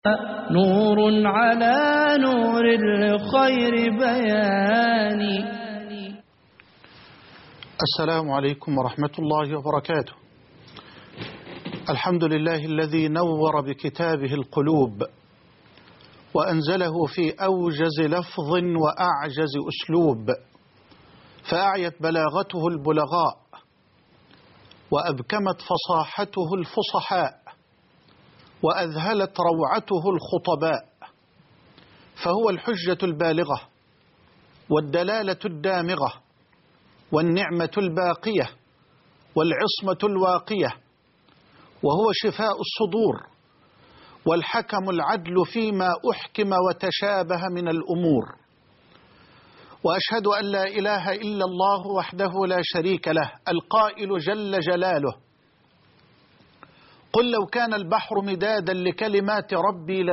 نور على نور الخير بياني. السلام عليكم ورحمة الله وبركاته. الحمد لله الذي نور بكتابه القلوب وأنزله في أوجز لفظ وأعجز أسلوب، فأعيت بلاغته البلغاء وأبكمت فصاحته الفصحاء وأذهلت روعته الخطباء، فهو الحجة البالغة والدلالة الدامغة والنعمة الباقية والعصمة الواقية، وهو شفاء الصدور والحكم العدل فيما أحكم وتشابه من الأمور. وأشهد أن لا إله إلا الله وحده لا شريك له القائل جل جلاله: قل لو كان البحر مدادا لكلمات ربي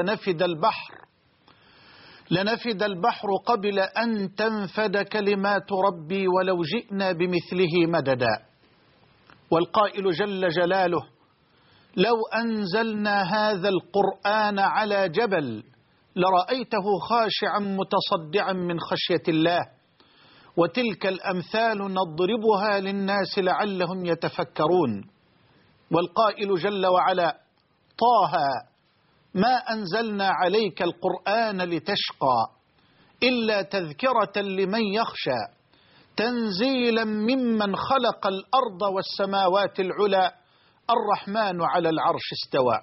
لنفد البحر قبل أن تنفد كلمات ربي ولو جئنا بمثله مددا. والقائل جل جلاله: لو أنزلنا هذا القرآن على جبل لرأيته خاشعا متصدعا من خشية الله. وتلك الأمثال نضربها للناس لعلهم يتفكرون. والقائل جل وعلا: طه ما أنزلنا عليك القرآن لتشقى إلا تذكرة لمن يخشى تنزيلا ممن خلق الأرض والسماوات العلى الرحمن على العرش استوى.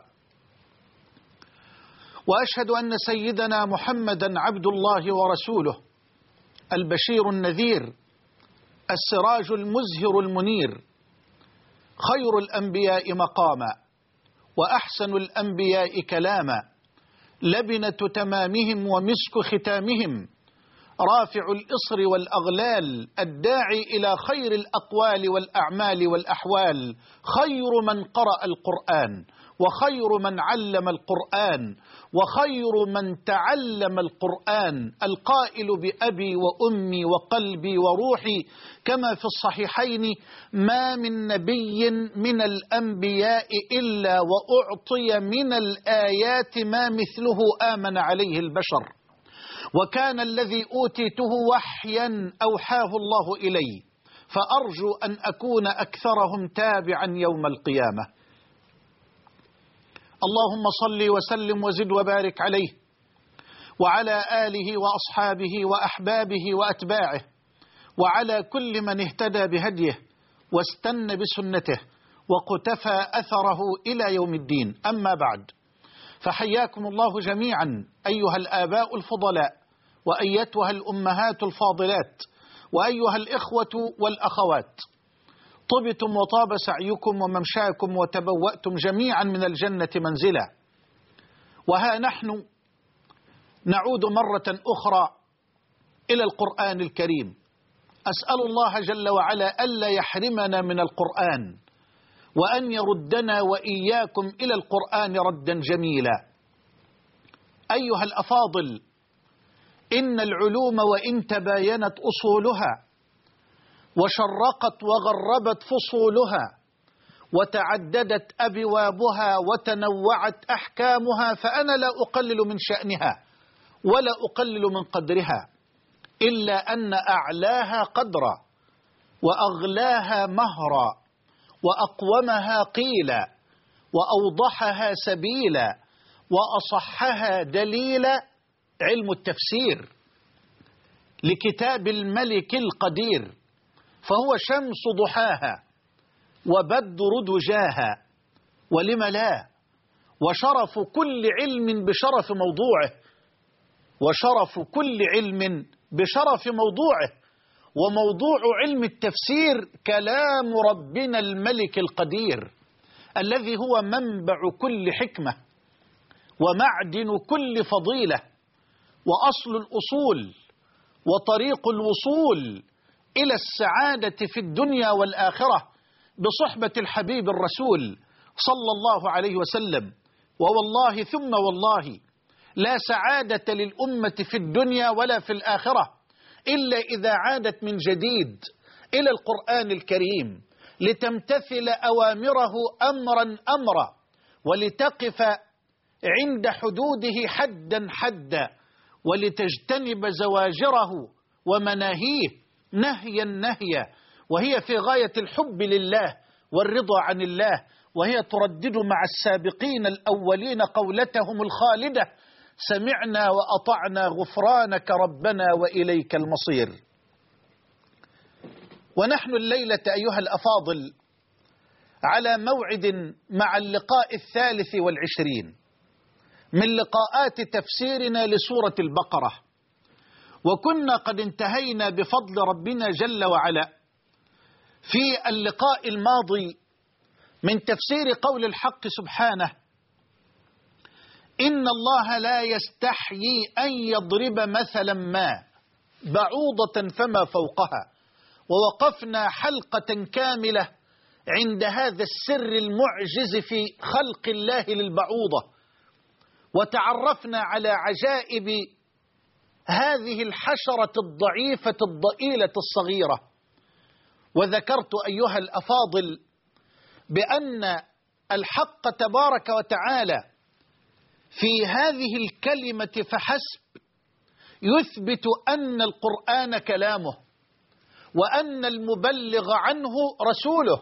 وأشهد أن سيدنا محمدا عبد الله ورسوله البشير النذير السراج المزهر المنير، خير الأنبياء مقاما وأحسن الأنبياء كلاما، لبنة تمامهم ومسك ختامهم، رافع الإصر والأغلال، الداعي إلى خير الأقوال والأعمال والأحوال، خير من قرأ القرآن وخير من علم القرآن وخير من تعلم القرآن، القائل بأبي وأمي وقلبي وروحي كما في الصحيحين: ما من نبي من الأنبياء إلا وأعطي من الآيات ما مثله آمن عليه البشر، وكان الذي أوتيته وحيا أوحاه الله إلي، فأرجو أن أكون أكثرهم تابعا يوم القيامة. اللهم صل وسلم وزد وبارك عليه وعلى آله وأصحابه وأحبابه وأتباعه وعلى كل من اهتدى بهديه واستنى بسنته وقتفى أثره إلى يوم الدين. أما بعد، فحياكم الله جميعا أيها الآباء الفضلاء وأيتها الأمهات الفاضلات وأيها الإخوة والأخوات، طبتم وطاب سعيكم وممشاكم وتبوأتم جميعا من الجنة منزلا. وها نحن نعود مرة أخرى إلى القرآن الكريم. أسأل الله جل وعلا ألا يحرمنا من القرآن، وأن يردنا وإياكم إلى القرآن ردا جميلا. أيها الأفاضل، إن العلوم وإن تباينت أصولها وشرقت وغربت فصولها وتعددت أبوابها وتنوعت أحكامها، فأنا لا أقلل من شأنها ولا أقلل من قدرها، إلا أن أعلاها قدرا وأغلاها مهرا وأقومها قيلا وأوضحها سبيلا وأصحها دليلا علم التفسير لكتاب الملك القدير، فهو شمس ضحاها وبدر دجاها، ولم لا، وشرف كل علم بشرف موضوعه، وشرف كل علم بشرف موضوعه. وموضوع علم التفسير كلام ربنا الملك القدير الذي هو منبع كل حكمة ومعدن كل فضيلة وأصل الأصول وطريق الوصول إلى السعادة في الدنيا والآخرة بصحبة الحبيب الرسول صلى الله عليه وسلم. ووالله ثم والله لا سعادة للأمة في الدنيا ولا في الآخرة إلا إذا عادت من جديد إلى القرآن الكريم لتمتثل أوامره أمرا أمرا، ولتقف عند حدوده حدا حدا، ولتجتنب زواجره ومناهيه نهيا نهيا، وهي في غاية الحب لله والرضا عن الله، وهي تردد مع السابقين الأولين قولتهم الخالدة: سمعنا وأطعنا غفرانك ربنا وإليك المصير. ونحن الليلة أيها الأفاضل على موعد مع اللقاء 23 من لقاءات تفسيرنا لسورة البقرة، وكنا قد انتهينا بفضل ربنا جل وعلا في اللقاء الماضي من تفسير قول الحق سبحانه: إن الله لا يستحيي أن يضرب مثلا ما بعوضة فما فوقها. ووقفنا حلقة كاملة عند هذا السر المعجز في خلق الله للبعوضة، وتعرفنا على عجائب هذه الحشرة الضعيفة الضئيلة الصغيرة. وذكرت أيها الأفاضل بأن الحق تبارك وتعالى في هذه الكلمة فحسب يثبت أن القرآن كلامه، وأن المبلغ عنه رسوله.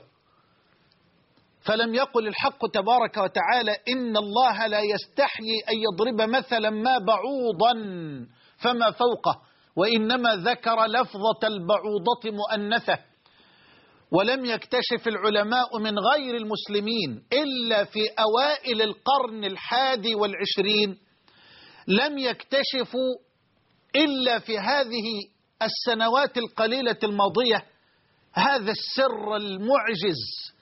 فلم يقل الحق تبارك وتعالى إن الله لا يستحيي أن يضرب مثلا ما بعوضا فما فوقه، وإنما ذكر لفظة البعوضة مؤنثة. ولم يكتشف العلماء من غير المسلمين إلا في أوائل القرن 21، لم يكتشفوا إلا في هذه السنوات القليلة الماضية هذا السر المعجز،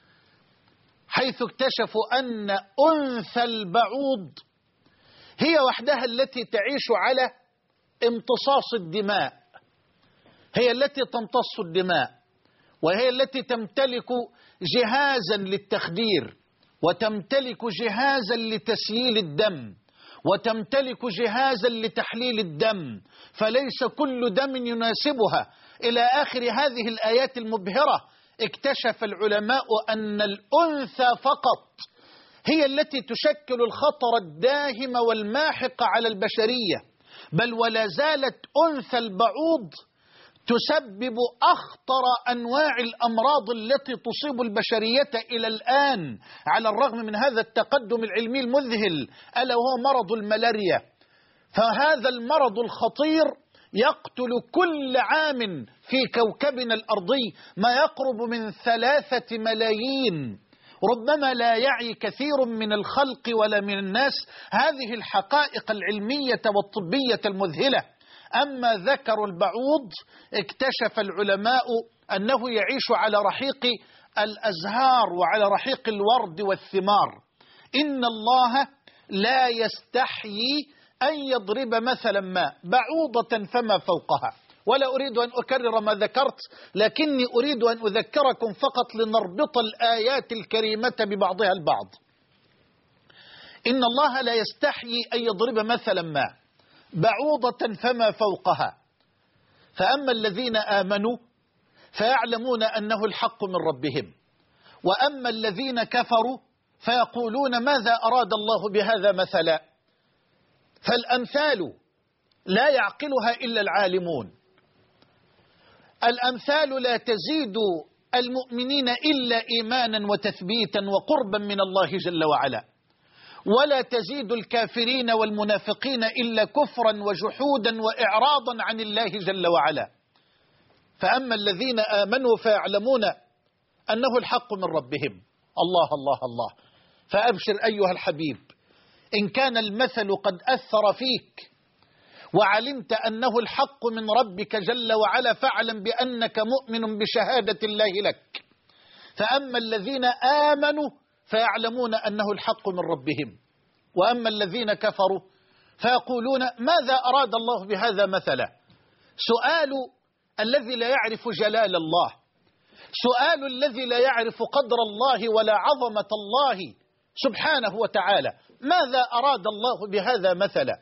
حيث اكتشفوا أن أنثى البعوض هي وحدها التي تعيش على امتصاص الدماء، هي التي تمتص الدماء، وهي التي تمتلك جهازا للتخدير، وتمتلك جهازا لتسييل الدم، وتمتلك جهازا لتحليل الدم، فليس كل دم يناسبها. إلى آخر هذه الآيات المبهرة. اكتشف العلماء أن الأنثى فقط هي التي تشكل الخطر الداهم والماحق على البشرية، بل ولا زالت أنثى البعوض تسبب أخطر أنواع الأمراض التي تصيب البشرية إلى الآن، على الرغم من هذا التقدم العلمي المذهل، ألا وهو مرض الملاريا. فهذا المرض الخطير يقتل كل عام في كوكبنا الأرضي ما يقرب من 3 ملايين. ربما لا يعي كثير من الخلق ولا من الناس هذه الحقائق العلمية والطبية المذهلة. أما ذكر البعوض اكتشف العلماء أنه يعيش على رحيق الأزهار وعلى رحيق الورد والثمار. إن الله لا يستحيي أن يضرب مثلا ما بعوضة فما فوقها. ولا أريد أن أكرر ما ذكرت، لكني أريد أن أذكركم فقط لنربط الآيات الكريمة ببعضها البعض. إن الله لا يستحيي أن يضرب مثلا ما بعوضة فما فوقها، فأما الذين آمنوا فيعلمون أنه الحق من ربهم، وأما الذين كفروا فيقولون ماذا أراد الله بهذا مثلا. فالأمثال لا يعقلها إلا العالمون. الأمثال لا تزيد المؤمنين إلا إيمانا وتثبيتا وقربا من الله جل وعلا، ولا تزيد الكافرين والمنافقين إلا كفرا وجحودا وإعراضا عن الله جل وعلا. فأما الذين آمنوا فيعلمون أنه الحق من ربهم. الله الله الله. فأبشر أيها الحبيب، إن كان المثل قد أثر فيك وعلمت أنه الحق من ربك جل وعلا، فاعلم بأنك مؤمن بشهادة الله لك. فأما الذين آمنوا فيعلمون أنه الحق من ربهم، وأما الذين كفروا فيقولون ماذا أراد الله بهذا مثلا. سؤال الذي لا يعرف جلال الله، سؤال الذي لا يعرف قدر الله ولا عظمة الله سبحانه وتعالى. ماذا أراد الله بهذا مثلا؟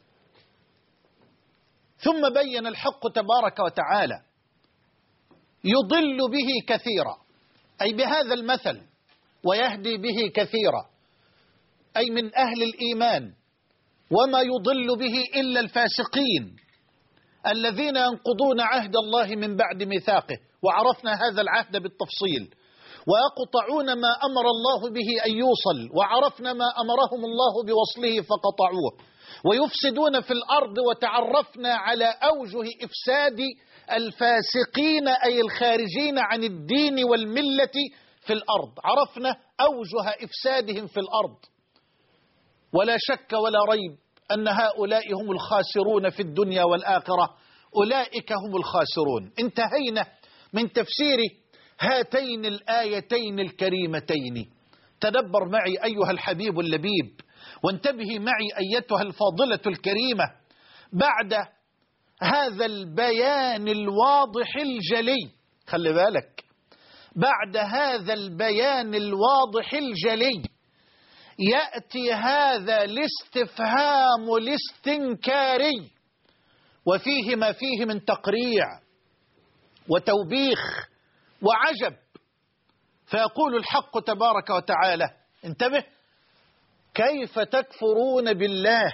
ثم بين الحق تبارك وتعالى يضل به كثيرا، أي بهذا المثل، ويهدي به كثيرا. أي من أهل الإيمان، وما يضل به إلا الفاسقين الذين ينقضون عهد الله من بعد ميثاقه، وعرفنا هذا العهد بالتفصيل، ويقطعون ما أمر الله به أن يوصل، وعرفنا ما أمرهم الله بوصله فقطعوه، ويفسدون في الأرض، وتعرفنا على أوجه إفساد الفاسقين أي الخارجين عن الدين والملة في الأرض، عرفنا أوجه إفسادهم في الأرض. ولا شك ولا ريب أن هؤلاء هم الخاسرون في الدنيا والآخرة، أولئك هم الخاسرون. انتهينا من تفسير هاتين الآيتين الكريمتين. تدبر معي أيها الحبيب اللبيب، وانتبهي معي أيتها الفاضلة الكريمة. بعد هذا البيان الواضح الجلي، خلي بالك، بعد هذا البيان الواضح الجلي يأتي هذا الاستفهام الاستنكاري، وفيه ما فيه من تقريع وتوبيخ وعجب. فيقول الحق تبارك وتعالى، انتبه: كيف تكفرون بالله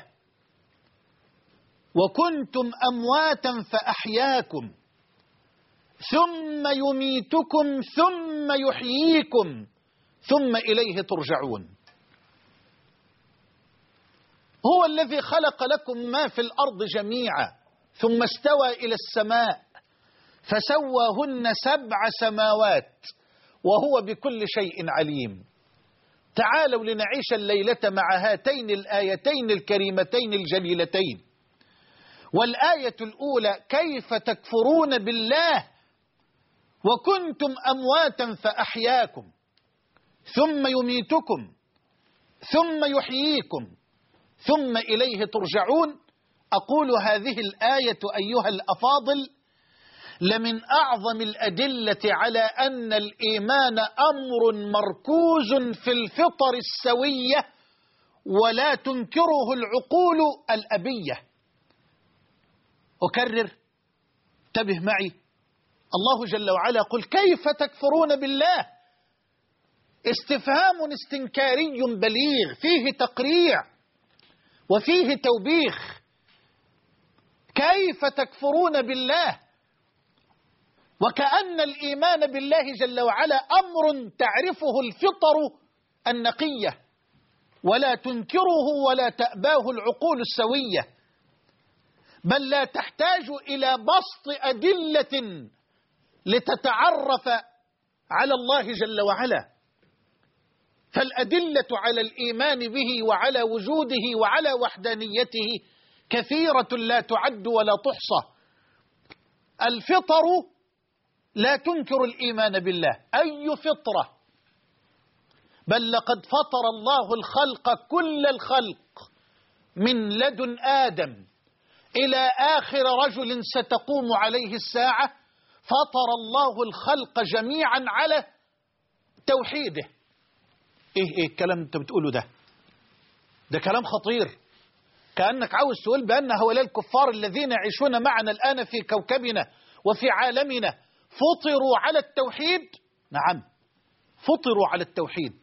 وكنتم أمواتا فأحياكم ثم يميتكم ثم يحييكم ثم إليه ترجعون. هو الذي خلق لكم ما في الأرض جميعا ثم استوى إلى السماء فسواهن 7 سماوات وهو بكل شيء عليم. تعالوا لنعيش الليلة مع هاتين الآيتين الكريمتين الجليلتين. والآية الأولى: كيف تكفرون بالله وكنتم أمواتا فأحياكم ثم يميتكم ثم يحييكم ثم إليه ترجعون. أقول هذه الآية أيها الأفاضل لمن أعظم الأدلة على أن الإيمان أمر مركوز في الفطر السوية ولا تنكره العقول الأبية. أكرر، انتبه معي. الله جل وعلا يقول: كيف تكفرون بالله؟ استفهام استنكاري بليغ فيه تقريع وفيه توبيخ. كيف تكفرون بالله؟ وكأن الإيمان بالله جل وعلا أمر تعرفه الفطر النقية ولا تنكره ولا تأباه العقول السوية، بل لا تحتاج إلى بسط أدلة لتتعرف على الله جل وعلا. فالأدلة على الإيمان به وعلى وجوده وعلى وحدانيته كثيرة لا تعد ولا تحصى. الفطر لا تنكر الإيمان بالله، أي فطرة؟ بل لقد فطر الله الخلق كل الخلق من لدن آدم إلى آخر رجل ستقوم عليه الساعة، فطر الله الخلق جميعا على توحيده. إيه الكلام أنت بتقوله ده؟ ده كلام خطير. كأنك عاوز تقول بأن هؤلاء الكفار الذين يعيشون معنا الآن في كوكبنا وفي عالمنا فطروا على التوحيد. نعم، فطروا على التوحيد،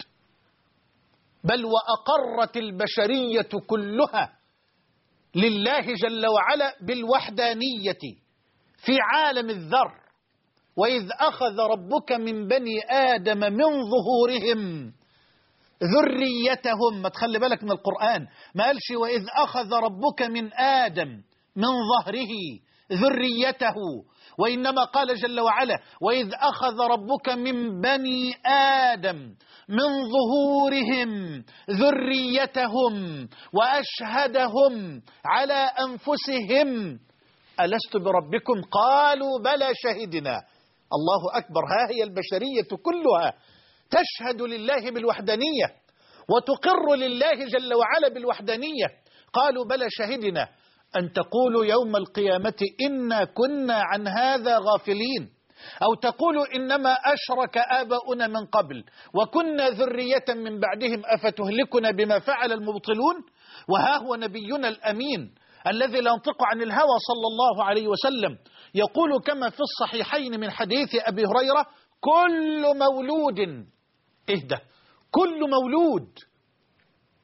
بل وأقرت البشرية كلها لله جل وعلا بالوحدانية في عالم الذر. وإذ أخذ ربك من بني آدم من ظهورهم ذريتهم، ما تخلي بالك من القرآن، ما قالش وإذ أخذ ربك من آدم من ظهره ذريته، وإنما قال جل وعلا وإذ أخذ ربك من بني آدم من ظهورهم ذريتهم وأشهدهم على أنفسهم ألست بربكم قالوا بلى شهدنا. الله أكبر. ها هي البشرية كلها تشهد لله بالوحدانية وتقر لله جل وعلا بالوحدانية. قالوا بلى شهدنا أن تقولوا يوم القيامة إنا كنا عن هذا غافلين، أو تقولوا إنما أشرك آباؤنا من قبل وكنا ذرية من بعدهم أفتهلكنا بما فعل المبطلون. وها هو نبينا الأمين الذي لا ينطق عن الهوى صلى الله عليه وسلم يقول كما في الصحيحين من حديث أبي هريرة: كل مولود، اهدى، كل مولود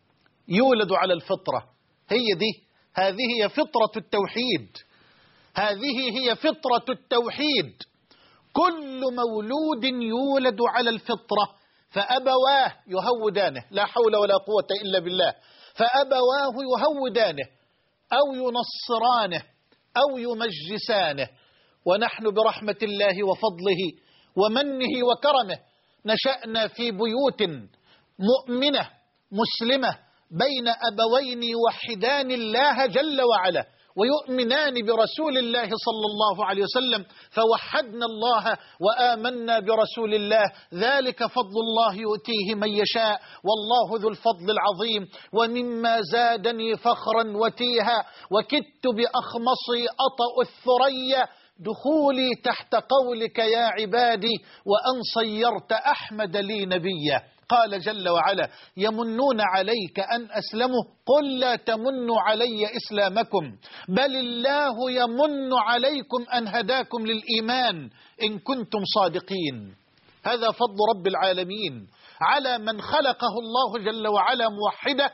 يولد على الفطرة. هي دي، هذه هي فطرة التوحيد، هذه هي فطرة التوحيد. كل مولود يولد على الفطرة فأبواه يهودانه، لا حول ولا قوة إلا بالله، فأبواه يهودانه أو ينصرانه أو يمجسانه. ونحن برحمة الله وفضله ومنه وكرمه نشأنا في بيوت مؤمنة مسلمة بين أبوين يوحدان الله جل وعلا ويؤمنان برسول الله صلى الله عليه وسلم، فوحدنا الله وآمنا برسول الله. ذلك فضل الله يؤتيه من يشاء والله ذو الفضل العظيم. ومما زادني فخرا وتيها وكدت بأخمصي أطأ الثريا دخولي تحت قولك يا عبادي وأن صيرت أحمد لي نبيا. قال جل وعلا: يمنون عليك أن أسلموا قل لا تمنوا علي إسلامكم بل الله يمن عليكم أن هداكم للإيمان إن كنتم صادقين. هذا فضل رب العالمين على من خلقه الله جل وعلا موحده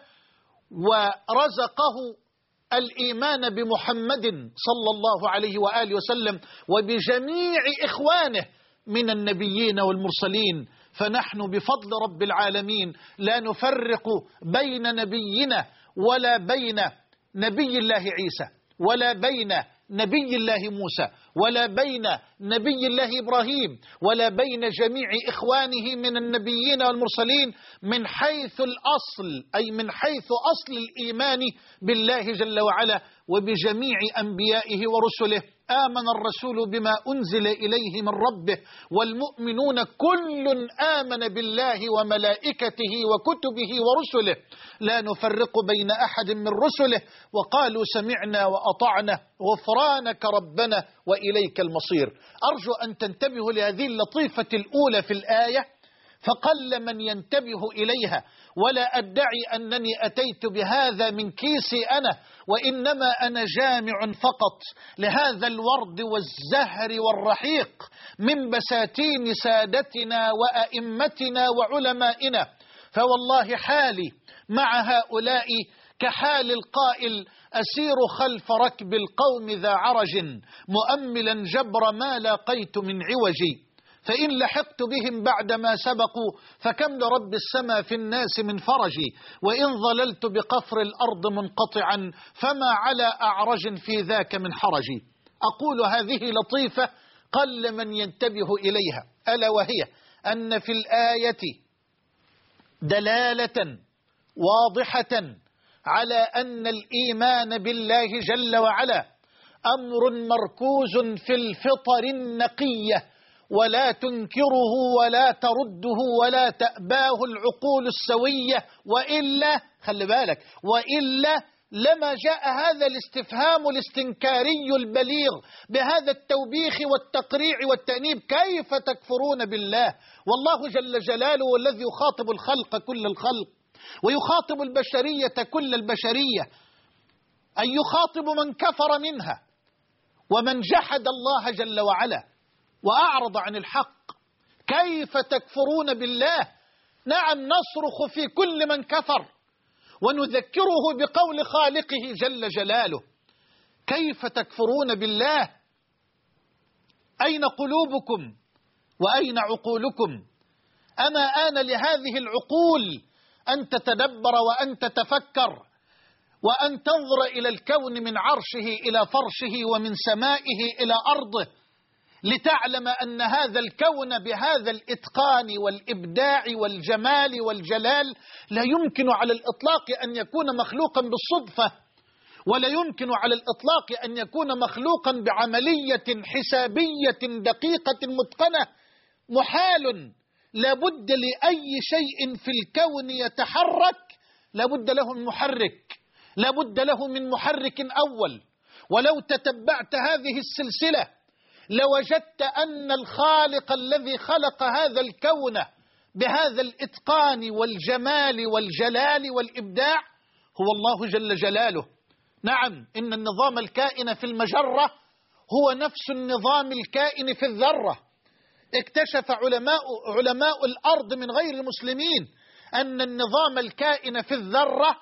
ورزقه الإيمان بمحمد صلى الله عليه وآله وسلم وبجميع إخوانه من النبيين والمرسلين. فنحن بفضل رب العالمين لا نفرق بين نبينا ولا بين نبي الله عيسى ولا بين نبي الله موسى ولا بين نبي الله إبراهيم ولا بين جميع إخوانه من النبيين والمرسلين من حيث الأصل، أي من حيث أصل الإيمان بالله جل وعلا وبجميع أنبيائه ورسله. آمن الرسول بما أنزل إليه من ربه والمؤمنون كل آمن بالله وملائكته وكتبه ورسله لا نفرق بين أحد من رسله وقالوا سمعنا وأطعنا غفرانك ربنا وإليك المصير. أرجو أن تنتبهوا لهذه اللطيفة الأولى في الآية، فقل من ينتبه إليها، ولا أدعي أنني أتيت بهذا من كيسي أنا، وإنما أنا جامع فقط لهذا الورد والزهر والرحيق من بساتين سادتنا وأئمتنا وعلمائنا. فوالله حالي مع هؤلاء كحال القائل: أسير خلف ركب القوم ذا عرج مؤملا جبر ما لاقيت من عوجي، فإن لحقت بهم بعدما سبقوا فكم لرب السما في الناس من فرجي، وإن ظللت بقفر الأرض منقطعا فما على أعرج في ذاك من حرجي. أقول هذه لطيفة قل من ينتبه إليها، ألا وهي أن في الآية دلالة واضحة على أن الإيمان بالله جل وعلا أمر مركوز في الفطر النقية ولا تنكره ولا ترده ولا تأباه العقول السوية، وإلا خلي بالك، وإلا لما جاء هذا الاستفهام الاستنكاري البليغ بهذا التوبيخ والتقريع والتأنيب: كيف تكفرون بالله؟ والله جل جلاله الذي يخاطب الخلق كل الخلق ويخاطب البشرية كل البشرية، أن يخاطب من كفر منها ومن جحد الله جل وعلا وأعرض عن الحق. كيف تكفرون بالله؟ نعم، نصرخ في كل من كفر ونذكره بقول خالقه جل جلاله: كيف تكفرون بالله؟ أين قلوبكم وأين عقولكم؟ أما آن لهذه العقول أن تتدبر وأن تتفكر وأن تنظر إلى الكون من عرشه إلى فرشه ومن سمائه إلى أرضه، لتعلم أن هذا الكون بهذا الإتقان والإبداع والجمال والجلال لا يمكن على الإطلاق أن يكون مخلوقا بالصدفة، ولا يمكن على الإطلاق أن يكون مخلوقا بعملية حسابية دقيقة متقنة. محال. لابد لأي شيء في الكون يتحرك لابد له من محرك، لابد له من محرك أول. ولو تتبعت هذه السلسلة لوجدت أن الخالق الذي خلق هذا الكون بهذا الإتقان والجمال والجلال والإبداع هو الله جل جلاله. نعم، إن النظام الكائن في المجرة هو نفس النظام الكائن في الذرة. اكتشف علماء الأرض من غير المسلمين أن النظام الكائن في الذرة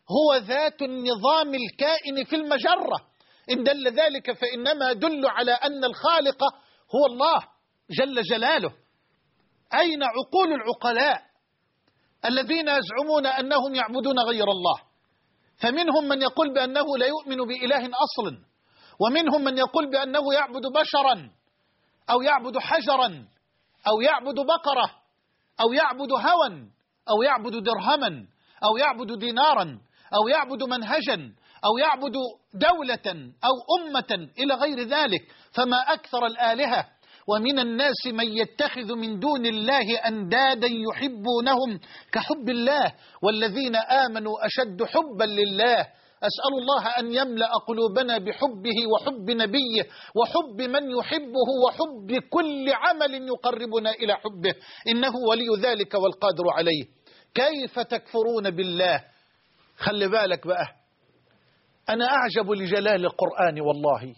هو ذات النظام الكائن في المجرة. إن دل ذلك فإنما يدل على أن الخالق هو الله جل جلاله. أين عقول العقلاء الذين يزعمون أنهم يعبدون غير الله؟ فمنهم من يقول بأنه لا يؤمن بإله أصلا، ومنهم من يقول بأنه يعبد بشرا أو يعبد حجرا أو يعبد بقرة أو يعبد هوى أو يعبد درهما أو يعبد دينارا أو يعبد منهجا أو يعبد دولة أو أمة إلى غير ذلك. فما أكثر الآلهة. ومن الناس من يتخذ من دون الله أندادا يحبونهم كحب الله والذين آمنوا أشد حبا لله. أسأل الله أن يملأ قلوبنا بحبه وحب نبيه وحب من يحبه وحب كل عمل يقربنا إلى حبه، إنه ولي ذلك والقادر عليه. كيف تكفرون بالله؟ خلي بالك بقى، أنا أعجب لجلال القرآن والله،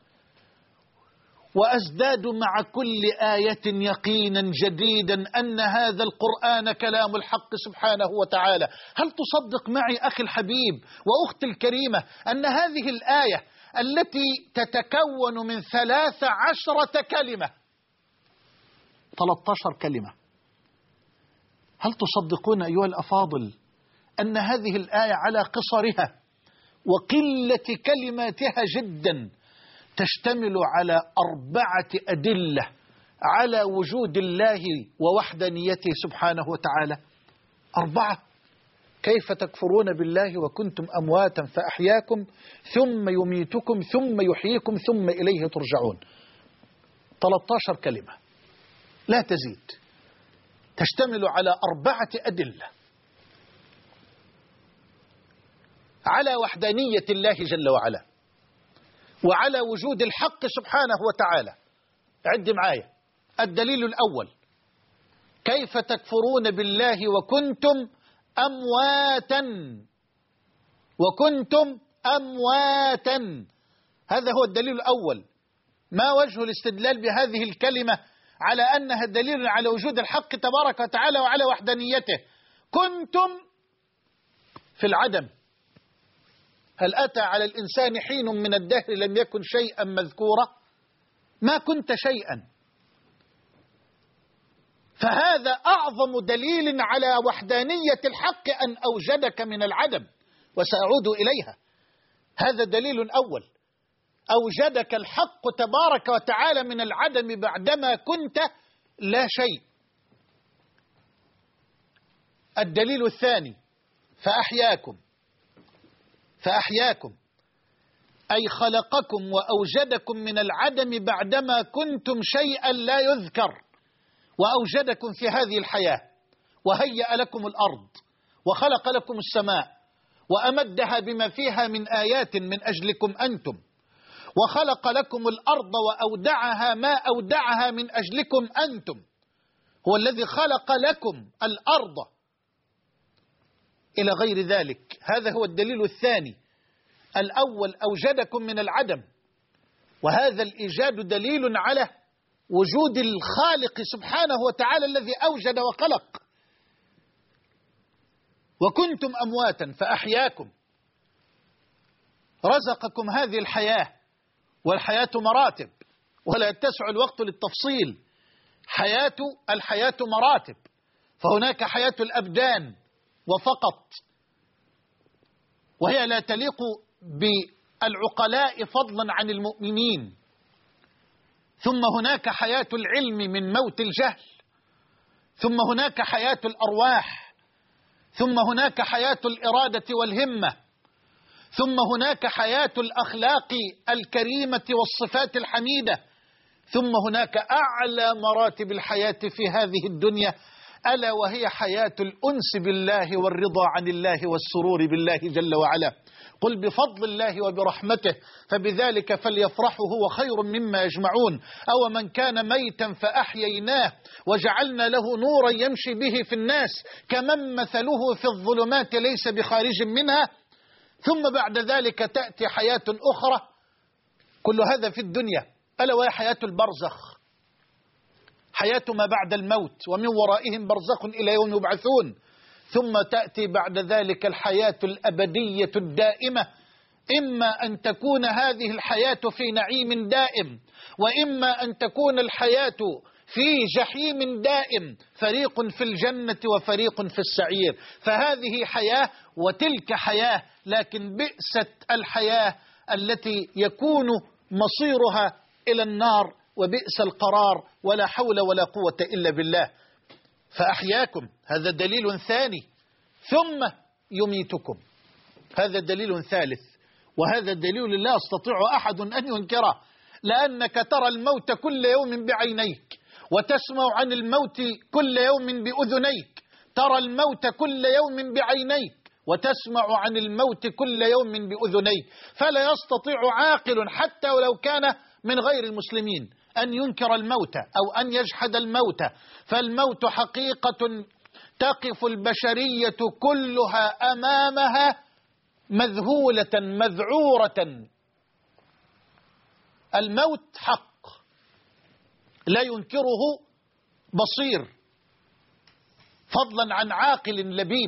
وأزداد مع كل آية يقينا جديدا أن هذا القرآن كلام الحق سبحانه وتعالى. هل تصدق معي أخي الحبيب وأختي الكريمة أن هذه الآية التي تتكون من 13 كلمة، 13 كلمة، هل تصدقون أيها الأفاضل أن هذه الآية على قصرها وقلة كلماتها جدا تشتمل على 4 أدلة على وجود الله ووحدانيته سبحانه وتعالى؟ 4. كيف تكفرون بالله وكنتم أمواتا فأحياكم ثم يميتكم ثم يحييكم ثم إليه ترجعون. 13 كلمة لا تزيد، تشتمل على 4 أدلة على وحدانية الله جل وعلا وعلى وجود الحق سبحانه وتعالى. عد معايا. الدليل الأول: كيف تكفرون بالله وكنتم أمواتا، وكنتم أمواتا. هذا هو الدليل الأول. ما وجه الاستدلال بهذه الكلمة على أنها دليل على وجود الحق تبارك وتعالى وعلى وحدانيته؟ كنتم في العدم. هل أتى على الإنسان حين من الدهر لم يكن شيئا مذكورا؟ ما كنت شيئا. فهذا أعظم دليل على وحدانية الحق أن أوجدك من العدم، وسأعود إليها. هذا دليل أول، أوجدك الحق تبارك وتعالى من العدم بعدما كنت لا شيء. الدليل الثاني: فأحياكم. فأحياكم أي خلقكم وأوجدكم من العدم بعدما كنتم شيئا لا يذكر، وأوجدكم في هذه الحياة، وهيأ لكم الأرض، وخلق لكم السماء، وأمدها بما فيها من آيات من أجلكم أنتم، وخلق لكم الأرض وأودعها ما أودعها من أجلكم أنتم. هو الذي خلق لكم الأرض إلى غير ذلك. هذا هو الدليل الثاني. الأول أوجدكم من العدم، وهذا الإيجاد دليل على وجود الخالق سبحانه وتعالى الذي أوجد وخلق. وكنتم أمواتا فأحياكم، رزقكم هذه الحياة، والحياة مراتب ولا يتسع الوقت للتفصيل. الحياة مراتب، فهناك حياة الأبدان وفقط، وهي لا تليق بالعقلاء فضلا عن المؤمنين. ثم هناك حياة العلم من موت الجهل، ثم هناك حياة الأرواح، ثم هناك حياة الإرادة والهمة، ثم هناك حياة الأخلاق الكريمة والصفات الحميدة، ثم هناك أعلى مراتب الحياة في هذه الدنيا، ألا وهي حياة الأنس بالله والرضا عن الله والسرور بالله جل وعلا. قل بفضل الله وبرحمته فبذلك فليفرحوا هو خير مما يجمعون. أو من كان ميتا فأحييناه وجعلنا له نورا يمشي به في الناس كمن مثله في الظلمات ليس بخارج منها. ثم بعد ذلك تأتي حياة أخرى، كل هذا في الدنيا، ألا وهي حياة البرزخ، حياة ما بعد الموت، ومن ورائهم برزخ إلى يوم يبعثون. ثم تأتي بعد ذلك الحياة الأبدية الدائمة. إما أن تكون هذه الحياة في نعيم دائم، وإما أن تكون الحياة في جحيم دائم، فريق في الجنة وفريق في السعير. فهذه حياة وتلك حياة، لكن بئست الحياة التي يكون مصيرها إلى النار، وبئس القرار، ولا حول ولا قوة إلا بالله. فأحياكم، هذا دليل ثاني. ثم يميتكم، هذا دليل ثالث، وهذا دليل لا يستطيع أحد أن ينكره، لأنك ترى الموت كل يوم بعينيك، وتسمع عن الموت كل يوم بأذنيك. ترى الموت كل يوم بعينيك، وتسمع عن الموت كل يوم بأذنيك. فلا يستطيع عاقل حتى ولو كان من غير المسلمين أن ينكر الموت أو أن يجحد الموت. فالموت حقيقة تقف البشرية كلها أمامها مذهولة مذعورة. الموت حق لا ينكره بصير، فضلا عن عاقل لبيب.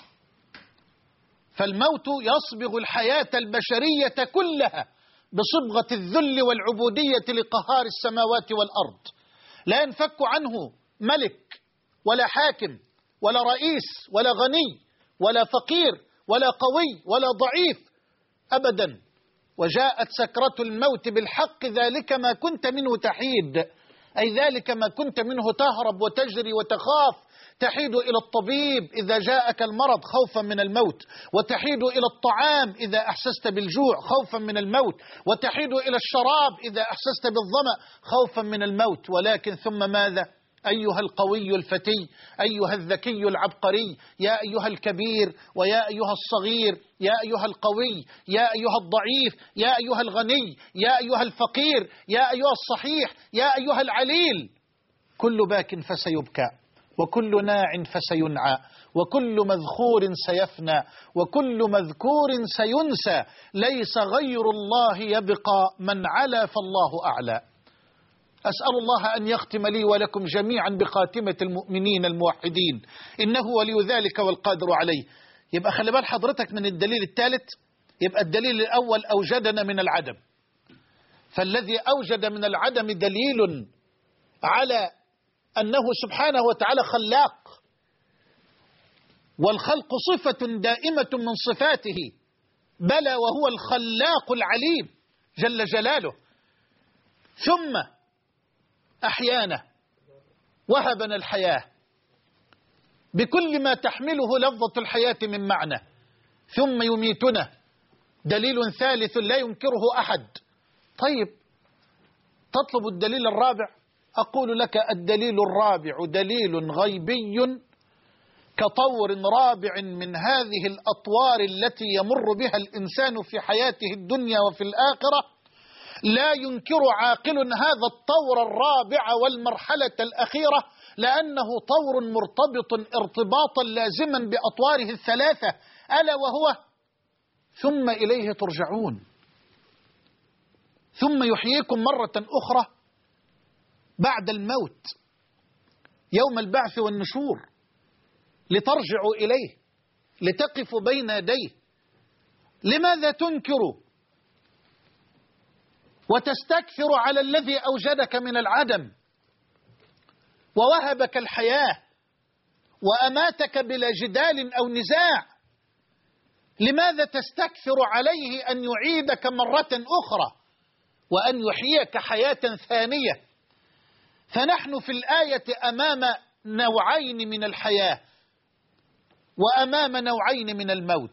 فالموت يصبغ الحياة البشرية كلها بصبغة الذل والعبودية لقهار السماوات والأرض. لا ينفك عنه ملك ولا حاكم ولا رئيس ولا غني ولا فقير ولا قوي ولا ضعيف أبدا. وجاءت سكرة الموت بالحق، ذلك ما كنت منه تحيد، أي ذلك ما كنت منه تهرب وتجري وتخاف. تحيد إلى الطبيب إذا جاءك المرض خوفا من الموت، وتحيد إلى الطعام إذا أحسست بالجوع خوفا من الموت، وتحيد إلى الشراب إذا أحسست بالظمأ خوفا من الموت. ولكن ثم ماذا؟ أيها القوي الفتي، أيها الذكي العبقري، يا أيها الكبير ويا أيها الصغير، يا أيها القوي، يا أيها الضعيف، يا أيها الغني، يا أيها الفقير، يا أيها الصحيح، يا أيها العليل. كل باك فسيبكى، وكل ناع فسينعى، وكل مذخور سيفنى، وكل مذكور سينسى. ليس غير الله يبقى، من علا فالله أعلى. أسأل الله أن يختم لي ولكم جميعا بخاتمة المؤمنين الموحدين، إنه ولي ذلك والقادر عليه. يبقى خلي بال حضرتك من الدليل الثالث. يبقى الدليل الأول أوجدنا من العدم، فالذي أوجد من العدم دليل على أنه سبحانه وتعالى خلاق، والخلق صفة دائمة من صفاته، بلى وهو الخلاق العليم جل جلاله. ثم أحيانا وهبنا الحياة بكل ما تحمله لفظة الحياة من معنى، ثم يميتنا، دليل ثالث لا ينكره أحد. طيب تطلب الدليل الرابع؟ أقول لك الدليل الرابع دليل غيبي كطور رابع من هذه الأطوار التي يمر بها الإنسان في حياته الدنيا وفي الآخرة. لا ينكر عاقل هذا الطور الرابع والمرحلة الأخيرة، لأنه طور مرتبط ارتباطا لازما بأطواره الثلاثة، ألا وهو ثم إليه ترجعون، ثم يحييكم مرة أخرى بعد الموت يوم البعث والنشور، لترجعوا إليه، لتقفوا بين يديه. لماذا تنكر وتستكثر على الذي أوجدك من العدم ووهبك الحياة وأماتك بلا جدال أو نزاع؟ لماذا تستكثر عليه أن يعيدك مرة أخرى وأن يحييك حياة ثانية؟ فنحن في الآية أمام نوعين من الحياة وأمام نوعين من الموت.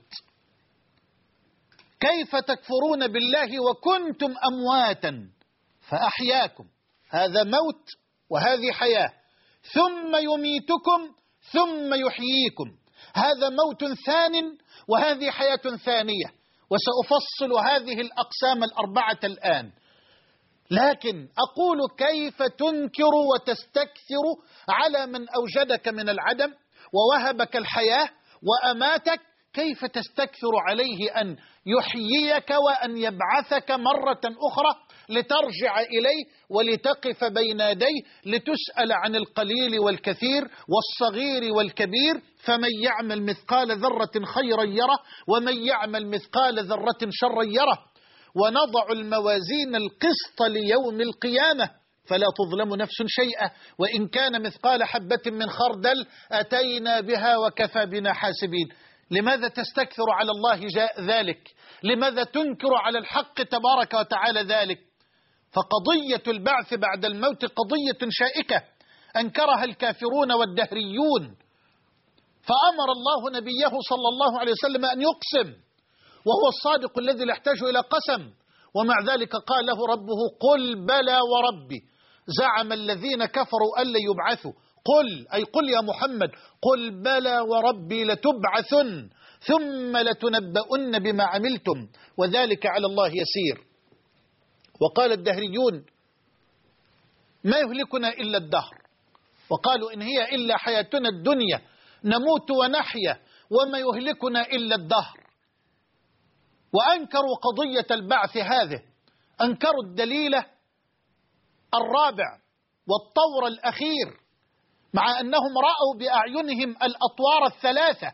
كيف تكفرون بالله وكنتم أمواتا فأحياكم؟ هذا موت وهذه حياة. ثم يميتكم ثم يحييكم، هذا موت ثان وهذه حياة ثانية. وسأفصل هذه الأقسام الأربعة الآن. لكن أقول كيف تنكر وتستكثر على من أوجدك من العدم ووهبك الحياة وأماتك؟ كيف تستكثر عليه أن يحييك وأن يبعثك مرة أخرى لترجع إليه ولتقف بين يديه لتسأل عن القليل والكثير والصغير والكبير. فمن يعمل مثقال ذرة خيرا يره ومن يعمل مثقال ذرة شرا يره. ونضع الموازين القسط ليوم القيامة فلا تظلم نفس شيئا وإن كان مثقال حبة من خردل أتينا بها وكفى بنا حاسبين. لماذا تستكثر على الله ذلك؟ لماذا تنكر على الحق تبارك وتعالى ذلك؟ فقضية البعث بعد الموت قضية شائكة أنكرها الكافرون والدهريون. فأمر الله نبيه صلى الله عليه وسلم أن يقسم وهو الصادق الذي لا يحتاج إلى قسم، ومع ذلك قال له ربه قل بلى وربي زعم الذين كفروا أن لن يبعثوا. قل أي قل يا محمد قل بلى وربي لتبعثن ثم لتنبؤن بما عملتم وذلك على الله يسير. وقال الدهريون ما يهلكنا إلا الدهر، وقالوا إن هي إلا حياتنا الدنيا نموت ونحيا وما يهلكنا إلا الدهر. وأنكروا قضية البعث هذه، أنكروا الدليل الرابع والطور الأخير، مع أنهم رأوا بأعينهم الأطوار الثلاثة،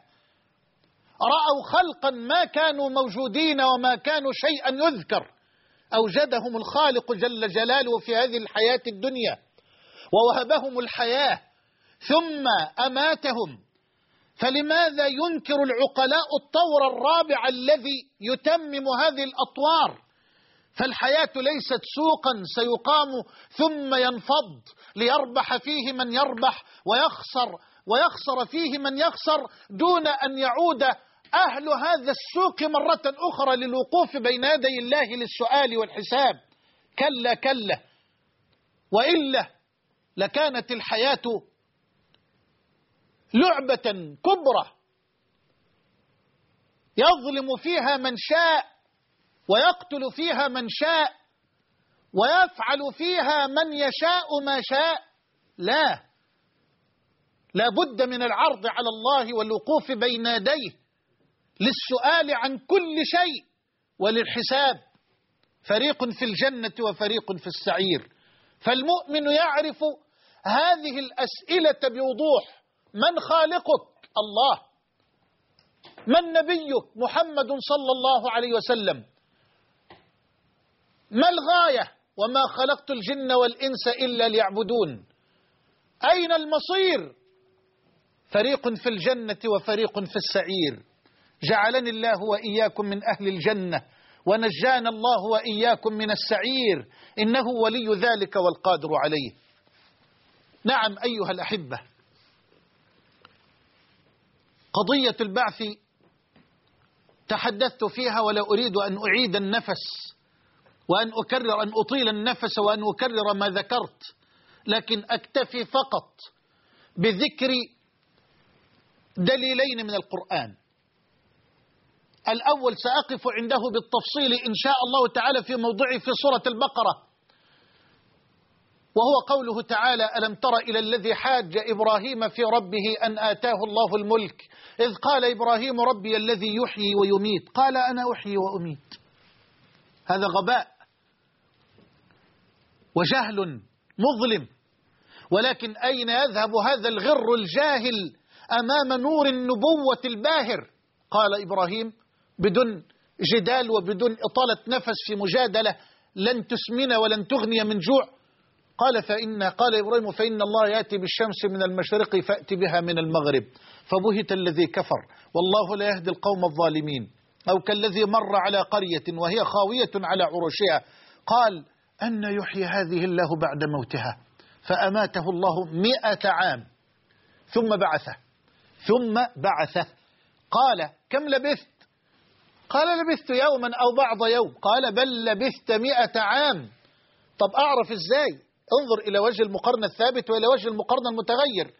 رأوا خلقا ما كانوا موجودين وما كانوا شيئا يذكر، أوجدهم الخالق جل جلاله في هذه الحياة الدنيا ووهبهم الحياة ثم أماتهم. فلماذا ينكر العقلاء الطور الرابع الذي يتمم هذه الأطوار؟ فالحياة ليست سوقا سيقام ثم ينفض ليربح فيه من يربح ويخسر فيه من يخسر دون أن يعود أهل هذا السوق مرة أخرى للوقوف بين يدي الله للسؤال والحساب. كلا كلا، وإلا لكانت الحياة لعبة كبرى يظلم فيها من شاء ويقتل فيها من شاء ويفعل فيها من يشاء ما شاء. لا بد من العرض على الله والوقوف بين يديه للسؤال عن كل شيء وللحساب. فريق في الجنة وفريق في السعير. فالمؤمن يعرف هذه الأسئلة بوضوح: من خالقك؟ الله. من نبيك؟ محمد صلى الله عليه وسلم. ما الغاية؟ وما خلقت الجن والإنس إلا ليعبدون. أين المصير؟ فريق في الجنة وفريق في السعير. جعلني الله وإياكم من أهل الجنة ونجانا الله وإياكم من السعير، إنه ولي ذلك والقادر عليه. نعم أيها الأحبة، قضية البعث تحدثت فيها ولا أريد أن أعيد النفس وأن أكرر، أن أطيل النفس وأن أكرر ما ذكرت، لكن أكتفي فقط بذكر دليلين من القرآن. الأول سأقف عنده بالتفصيل إن شاء الله تعالى في موضعه في سورة البقرة، وهو قوله تعالى: ألم تر إلى الذي حاج إبراهيم في ربه أن آتاه الله الملك إذ قال إبراهيم ربي الذي يحيي ويميت قال أنا أحيي وأميت. هذا غباء وجهل مظلم، ولكن أين يذهب هذا الغر الجاهل أمام نور النبوة الباهر؟ قال إبراهيم بدون جدال وبدون إطالة نفس في مجادلة لن تسمن ولن تغني من جوع، قال إبراهيم فإن الله يأتي بالشمس من المشرق فأتي بها من المغرب فبهت الذي كفر والله لا يهدي القوم الظالمين. أو كالذي مر على قرية وهي خاوية على عروشها قال أن يحيي هذه الله بعد موتها فأماته الله 100 عام ثم بعثه قال كم لبثت؟ قال لبثت يوما أو بعض يوم. قال بل لبثت 100 عام. طب أعرف إزاي؟ انظر إلى وجه المقارنة الثابت وإلى وجه المقارنة المتغير.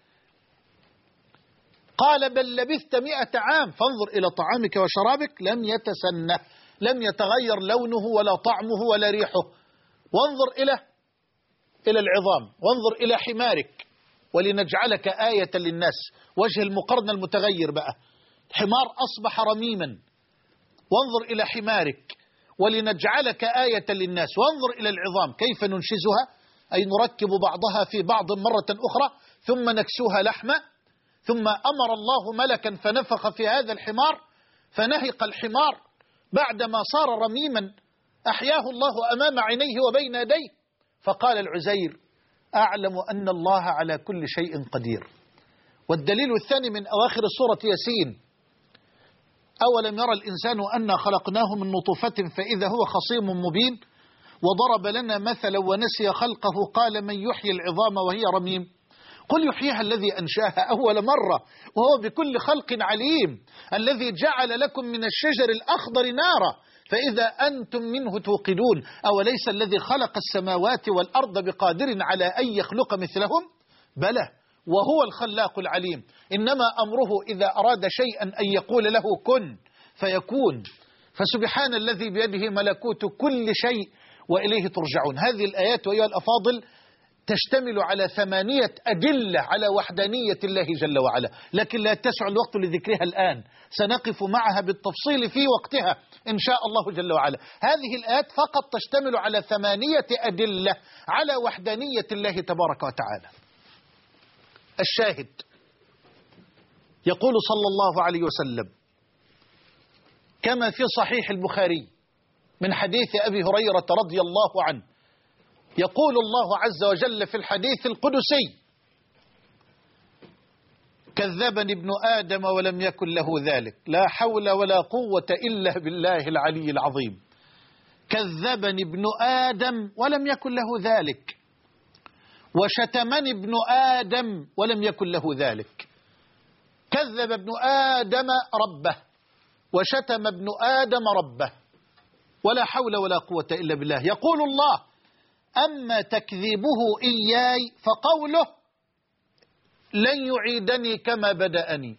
قال بل لبثت 100 عام فانظر إلى طعامك وشرابك لم يتسنه، لم يتغير لونه ولا طعمه ولا ريحه. وانظر إلى العظام، وانظر إلى حمارك ولنجعلك آية للناس. وجه المقارنة المتغير بقى، حمار أصبح رميما، وانظر إلى حمارك ولنجعلك آية للناس. وانظر إلى العظام كيف ننشزها، أي نركب بعضها في بعض مرة أخرى ثم نكسوها لحما. ثم أمر الله ملكا فنفخ في هذا الحمار فنهق الحمار بعدما صار رميما، أحياه الله أمام عينيه وبين يديه. فقال العزير: أعلم أن الله على كل شيء قدير. والدليل الثاني من أواخر سورة ياسين: أولم يرى الإنسان أنا خلقناه من نطفة فإذا هو خصيم مبين وضرب لنا مثلا ونسي خلقه قال من يحيي العظام وهي رميم قل يحييها الذي أنشاها أول مرة وهو بكل خلق عليم، الذي جعل لكم من الشجر الأخضر نارا فإذا أنتم منه توقدون أوليس الذي خلق السماوات والأرض بقادر على أن يخلق مثلهم بلى وهو الخلاق العليم. إنما أمره إذا أراد شيئا أن يقول له كن فيكون. فسبحان الذي بيده ملكوت كل شيء وإليه ترجعون. هذه الآيات أيها الأفاضل تشتمل على 8 أدلة على وحدانية الله جل وعلا، لكن لا يتسع الوقت لذكرها الآن، سنقف معها بالتفصيل في وقتها إن شاء الله جل وعلا. هذه الآيات فقط تشتمل على 8 أدلة على وحدانية الله تبارك وتعالى. الشاهد: يقول صلى الله عليه وسلم كما في صحيح البخاري من حديث أبي هريرة رضي الله عنه، يقول الله عز وجل في الحديث القدسي: كذبني ابن آدم ولم يكن له ذلك. لا حول ولا قوة إلا بالله العلي العظيم. كذبني ابن آدم ولم يكن له ذلك، وشتمني ابن آدم ولم يكن له ذلك. كذب ابن آدم ربه وشتم ابن آدم ربه، ولا حول ولا قوة إلا بالله. يقول الله: أما تكذيبه إياي فقوله لن يعيدني كما بدأني.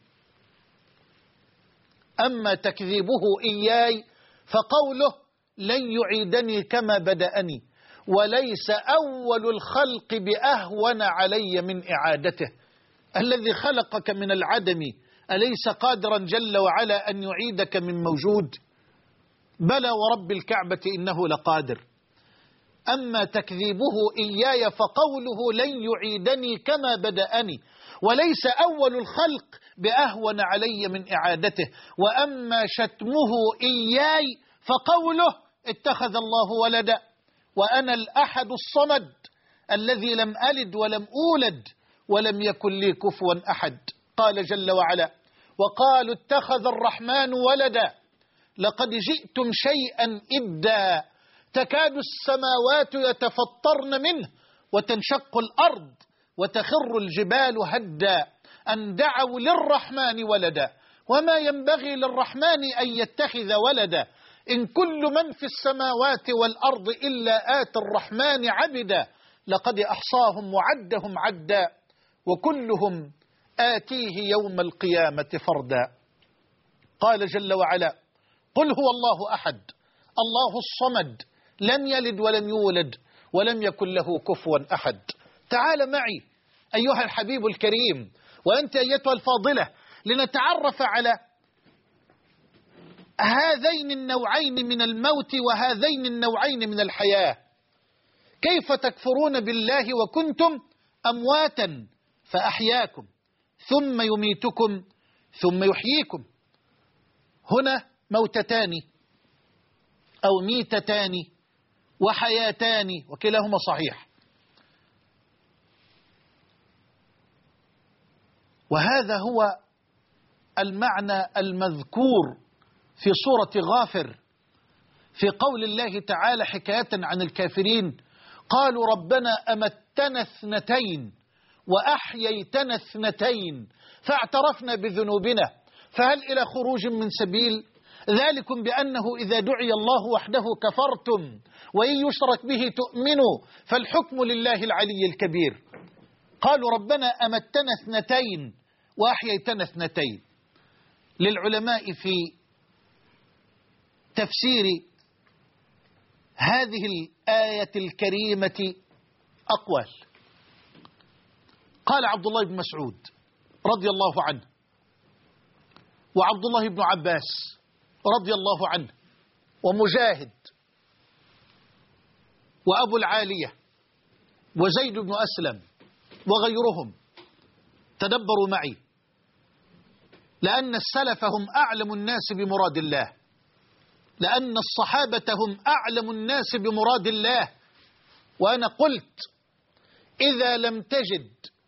أما تكذيبه إياي فقوله لن يعيدني كما بدأني، وليس أول الخلق بأهون علي من إعادته. الذي خلقك من العدم أليس قادرا جل وعلا أن يعيدك من موجود؟ بلى ورب الكعبة إنه لقادر. أما تكذيبه إياي فقوله لن يعيدني كما بدأني، وليس أول الخلق بأهون علي من إعادته. وأما شتمه إياي فقوله اتخذ الله ولدا وأنا الأحد الصمد الذي لم ألد ولم أولد ولم يكن لي كفوا أحد. قال جل وعلا: وقالوا اتخذ الرحمن ولدا لقد جئتم شيئا إدا تكاد السماوات يتفطرن منه وتنشق الأرض وتخر الجبال هدا أن دعوا للرحمن ولدا وما ينبغي للرحمن أن يتخذ ولدا إن كل من في السماوات والأرض إلا آتي الرحمن عبدا لقد أحصاهم وعدهم عدا وكلهم آتيه يوم القيامة فردا. قال جل وعلا: قل هو الله أحد الله الصمد لم يلد ولم يولد ولم يكن له كفوا أحد. تعال معي أيها الحبيب الكريم وأنت أيتها الفاضلة لنتعرف على هذين النوعين من الموت وهذين النوعين من الحياة. كيف تكفرون بالله وكنتم أمواتا فأحياكم ثم يميتكم ثم يحييكم. هنا موتتان أو ميتتان وحياتان وكلاهما صحيح. وهذا هو المعنى المذكور في سورة غافر في قول الله تعالى حكاية عن الكافرين: قالوا ربنا أمتنا اثنتين وأحييتنا اثنتين فاعترفنا بذنوبنا فهل إلى خروج من سبيل؟ ذلكم بأنه إذا دعي الله وحده كفرتم وإن يشرك به تؤمنوا فالحكم لله العلي الكبير. قالوا ربنا أمتنا اثنتين وأحييتنا اثنتين. للعلماء في تفسير هذه الآية الكريمة أقوال. قال عبد الله بن مسعود رضي الله عنه وعبد الله بن عباس رضي الله عنه ومجاهد وأبو العالية وزيد بن أسلم وغيرهم، تدبروا معي، لأن السلف هم أعلم الناس بمراد الله، لأن الصحابة هم أعلم الناس بمراد الله. وأنا قلت إذا لم تجد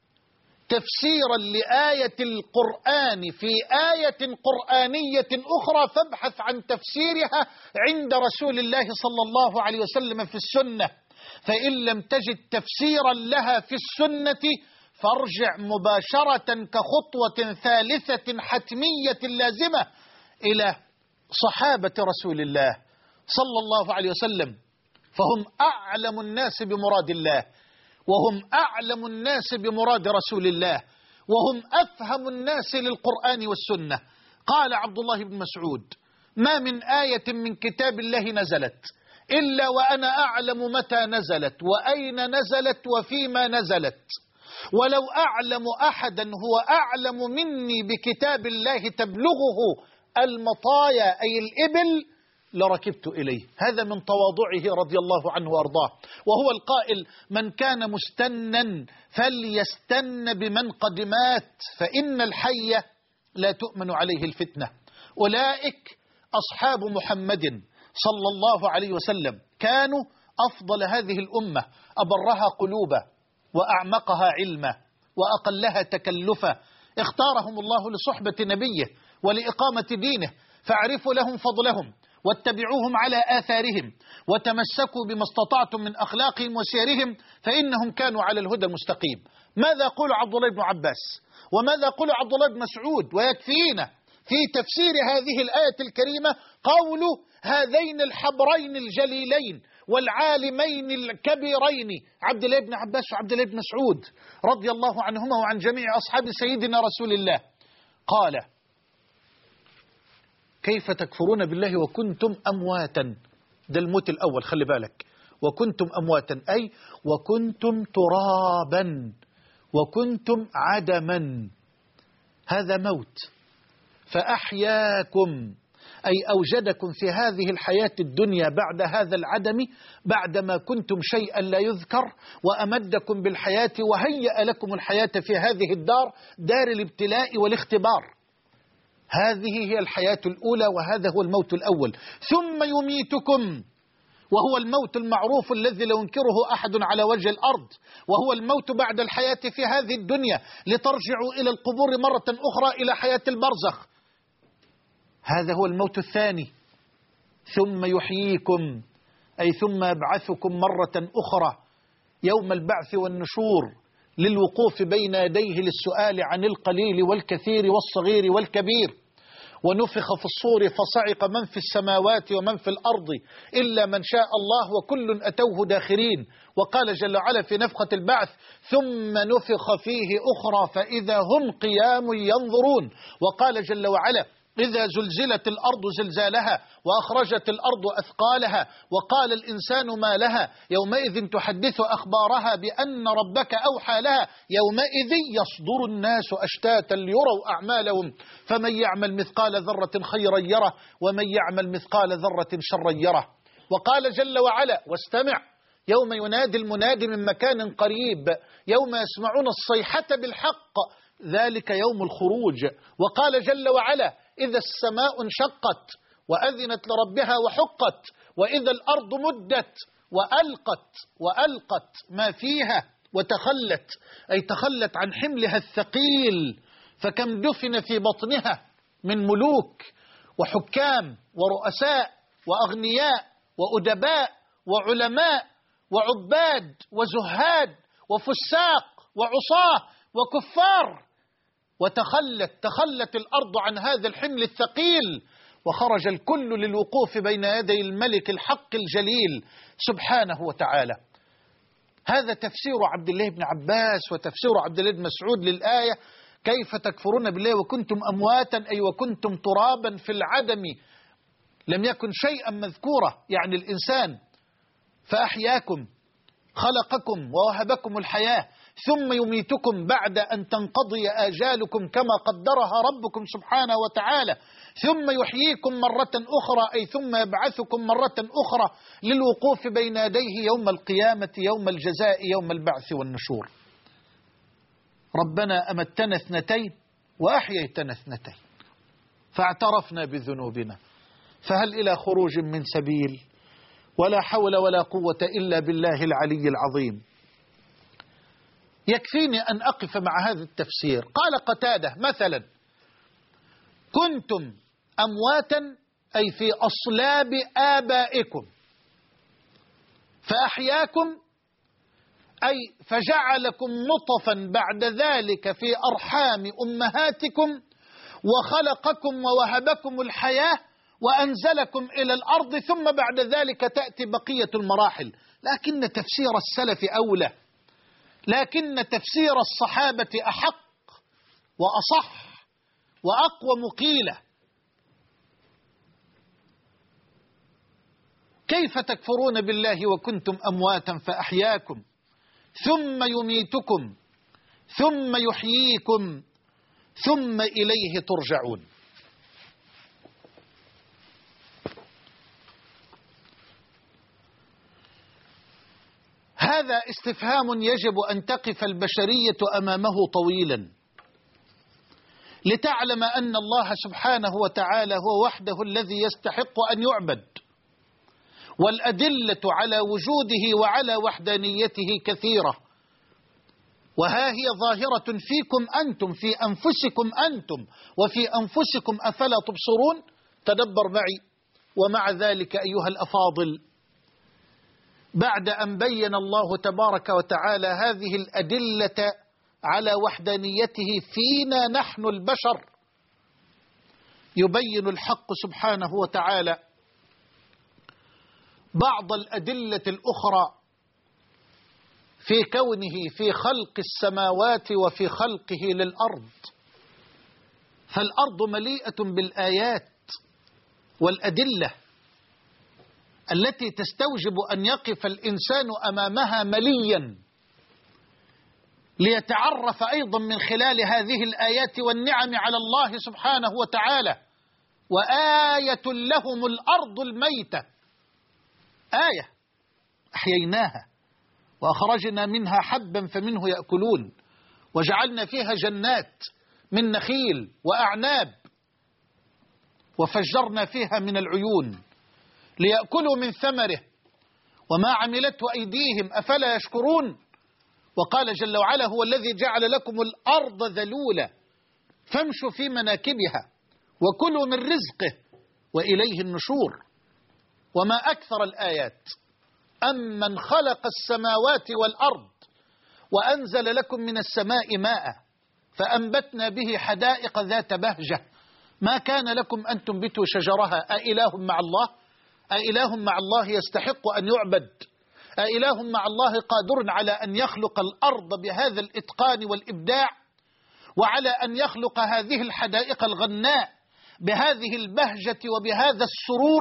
تفسيرا لآية القرآن في آية قرآنية أخرى فابحث عن تفسيرها عند رسول الله صلى الله عليه وسلم في السنة، فإن لم تجد تفسيرا لها في السنة فارجع مباشرة كخطوة ثالثة حتمية لازمة إلى صحابة رسول الله صلى الله عليه وسلم، فهم أعلم الناس بمراد الله، وهم أعلم الناس بمراد رسول الله، وهم أفهم الناس للقرآن والسنة. قال عبد الله بن مسعود: ما من آية من كتاب الله نزلت إلا وأنا أعلم متى نزلت وأين نزلت وفيما نزلت، ولو أعلم أحدا هو أعلم مني بكتاب الله تبلغه المطايا أي الإبل لركبت إليه. هذا من تواضعه رضي الله عنه وأرضاه، وهو القائل: من كان مستنا فليستن بمن قد مات فإن الحي لا تؤمن عليه الفتنة. أولئك أصحاب محمد صلى الله عليه وسلم، كانوا أفضل هذه الأمة، أبرها قلوبا وأعمقها علما وأقلها تكلفا، اختارهم الله لصحبة نبيه ولإقامة دينه، فاعرفوا لهم فضلهم واتبعوهم على آثارهم وتمسكوا بما استطعتم من أخلاقهم وسيرهم فإنهم كانوا على الهدى المستقيم. ماذا يقول عبد الله بن عباس وماذا يقول عبد الله بن مسعود؟ ويكفينا في تفسير هذه الآية الكريمة قول هذين الحبرين الجليلين والعالمين الكبيرين عبد الله بن عباس وعبد الله بن مسعود رضي الله عنهما وعن جميع أصحاب سيدنا رسول الله. قال: كيف تكفرون بالله وكنتم أمواتا؟ ده الموت الأول، خلي بالك، وكنتم أمواتا أي وكنتم ترابا وكنتم عدما، هذا موت، فأحياكم أي أوجدكم في هذه الحياة الدنيا بعد هذا العدم، بعدما كنتم شيئا لا يذكر، وأمدكم بالحياة وهيأ لكم الحياة في هذه الدار، دار الابتلاء والاختبار. هذه هي الحياة الأولى وهذا هو الموت الأول. ثم يميتكم، وهو الموت المعروف الذي لا ينكره أحد على وجه الأرض، وهو الموت بعد الحياة في هذه الدنيا لترجعوا إلى القبور مرة أخرى إلى حياة البرزخ. هذا هو الموت الثاني. ثم يحييكم أي ثم يبعثكم مرة أخرى يوم البعث والنشور للوقوف بين يديه للسؤال عن القليل والكثير والصغير والكبير. ونفخ في الصور فصعق من في السماوات ومن في الأرض إلا من شاء الله وكل أتوه داخرين. وقال جل وعلا في نفخة البعث: ثم نفخ فيه أخرى فإذا هم قيام ينظرون. وقال جل وعلا: إذا زلزلت الأرض زلزالها وأخرجت الأرض أثقالها وقال الإنسان ما لها يومئذ تحدث أخبارها بأن ربك أوحى لها يومئذ يصدر الناس أشتاتا ليروا أعمالهم فمن يعمل مثقال ذرة خيرا يره ومن يعمل مثقال ذرة شرا يره. وقال جل وعلا: واستمع يوم ينادي المناد من مكان قريب يوم يسمعون الصيحة بالحق ذلك يوم الخروج. وقال جل وعلا: إذا السماء انشقت وأذنت لربها وحقت وإذا الأرض مدت وألقت ما فيها وتخلت أي تخلت عن حملها الثقيل، فكم دفن في بطنها من ملوك وحكام ورؤساء وأغنياء وأدباء وعلماء وعباد وزهاد وفساق وعصاة وكفار، تخلت الأرض عن هذا الحمل الثقيل وخرج الكل للوقوف بين يدي الملك الحق الجليل سبحانه وتعالى. هذا تفسير عبد الله بن عباس وتفسير عبد الله بن مسعود للآية: كيف تكفرون بالله وكنتم أمواتا أي وكنتم ترابا في العدم، لم يكن شيئا مذكورا يعني الإنسان، فأحياكم خلقكم ووهبكم الحياة ثم يميتكم بعد أن تنقضي آجالكم كما قدرها ربكم سبحانه وتعالى، ثم يحييكم مرة أخرى، أي ثم يبعثكم مرة أخرى للوقوف بين يديه يوم القيامة، يوم الجزاء، يوم البعث والنشور. ربنا أمتنا اثنتين وأحييتنا اثنتين فاعترفنا بذنوبنا، فهل إلى خروج من سبيل؟ ولا حول ولا قوة إلا بالله العلي العظيم. يكفيني أن أقف مع هذا التفسير. قال قتادة مثلا: كنتم أمواتا، أي في أصلاب آبائكم، فأحياكم، أي فجعلكم نطفا بعد ذلك في أرحام أمهاتكم، وخلقكم ووهبكم الحياة وأنزلكم إلى الأرض، ثم بعد ذلك تأتي بقية المراحل. لكن تفسير السلف أولى، لكن تفسير الصحابة أحق وأصح وأقوى مقيلة. كيف تكفرون بالله وكنتم أمواتا فأحياكم ثم يميتكم ثم يحييكم ثم إليه ترجعون؟ هذا استفهام يجب أن تقف البشرية أمامه طويلا، لتعلم أن الله سبحانه وتعالى هو وحده الذي يستحق أن يعبد، والأدلة على وجوده وعلى وحدانيته كثيرة، وها هي ظاهرة فيكم أنتم، في أنفسكم أنتم، وفي أنفسكم أفلا تبصرون؟ تدبر معي. ومع ذلك أيها الأفاضل، بعد أن بين الله تبارك وتعالى هذه الأدلة على وحدانيته فينا نحن البشر، يبين الحق سبحانه وتعالى بعض الأدلة الأخرى في كونه في خلق السماوات وفي خلقه للأرض. فالأرض مليئة بالآيات والأدلة التي تستوجب أن يقف الإنسان أمامها مليا، ليتعرف أيضا من خلال هذه الآيات والنعم على الله سبحانه وتعالى. وآية لهم الأرض الميتة، آية أحييناها وأخرجنا منها حبا فمنه يأكلون، وجعلنا فيها جنات من نخيل وأعناب، وفجرنا فيها من العيون ليأكلوا من ثمره وما عملته أيديهم أفلا يشكرون. وقال جل وعلا: هو الذي جعل لكم الأرض ذلولا فامشوا في مناكبها وكلوا من رزقه وإليه النشور. وما أكثر الآيات. أمن خلق السماوات والأرض وأنزل لكم من السماء ماء فأنبتنا به حدائق ذات بهجة ما كان لكم أن تنبتوا شجرها أإله مع الله؟ أإله مع الله يستحق أن يعبد؟ أإله مع الله قادر على أن يخلق الأرض بهذا الإتقان والإبداع، وعلى أن يخلق هذه الحدائق الغناء بهذه البهجة وبهذا السرور؟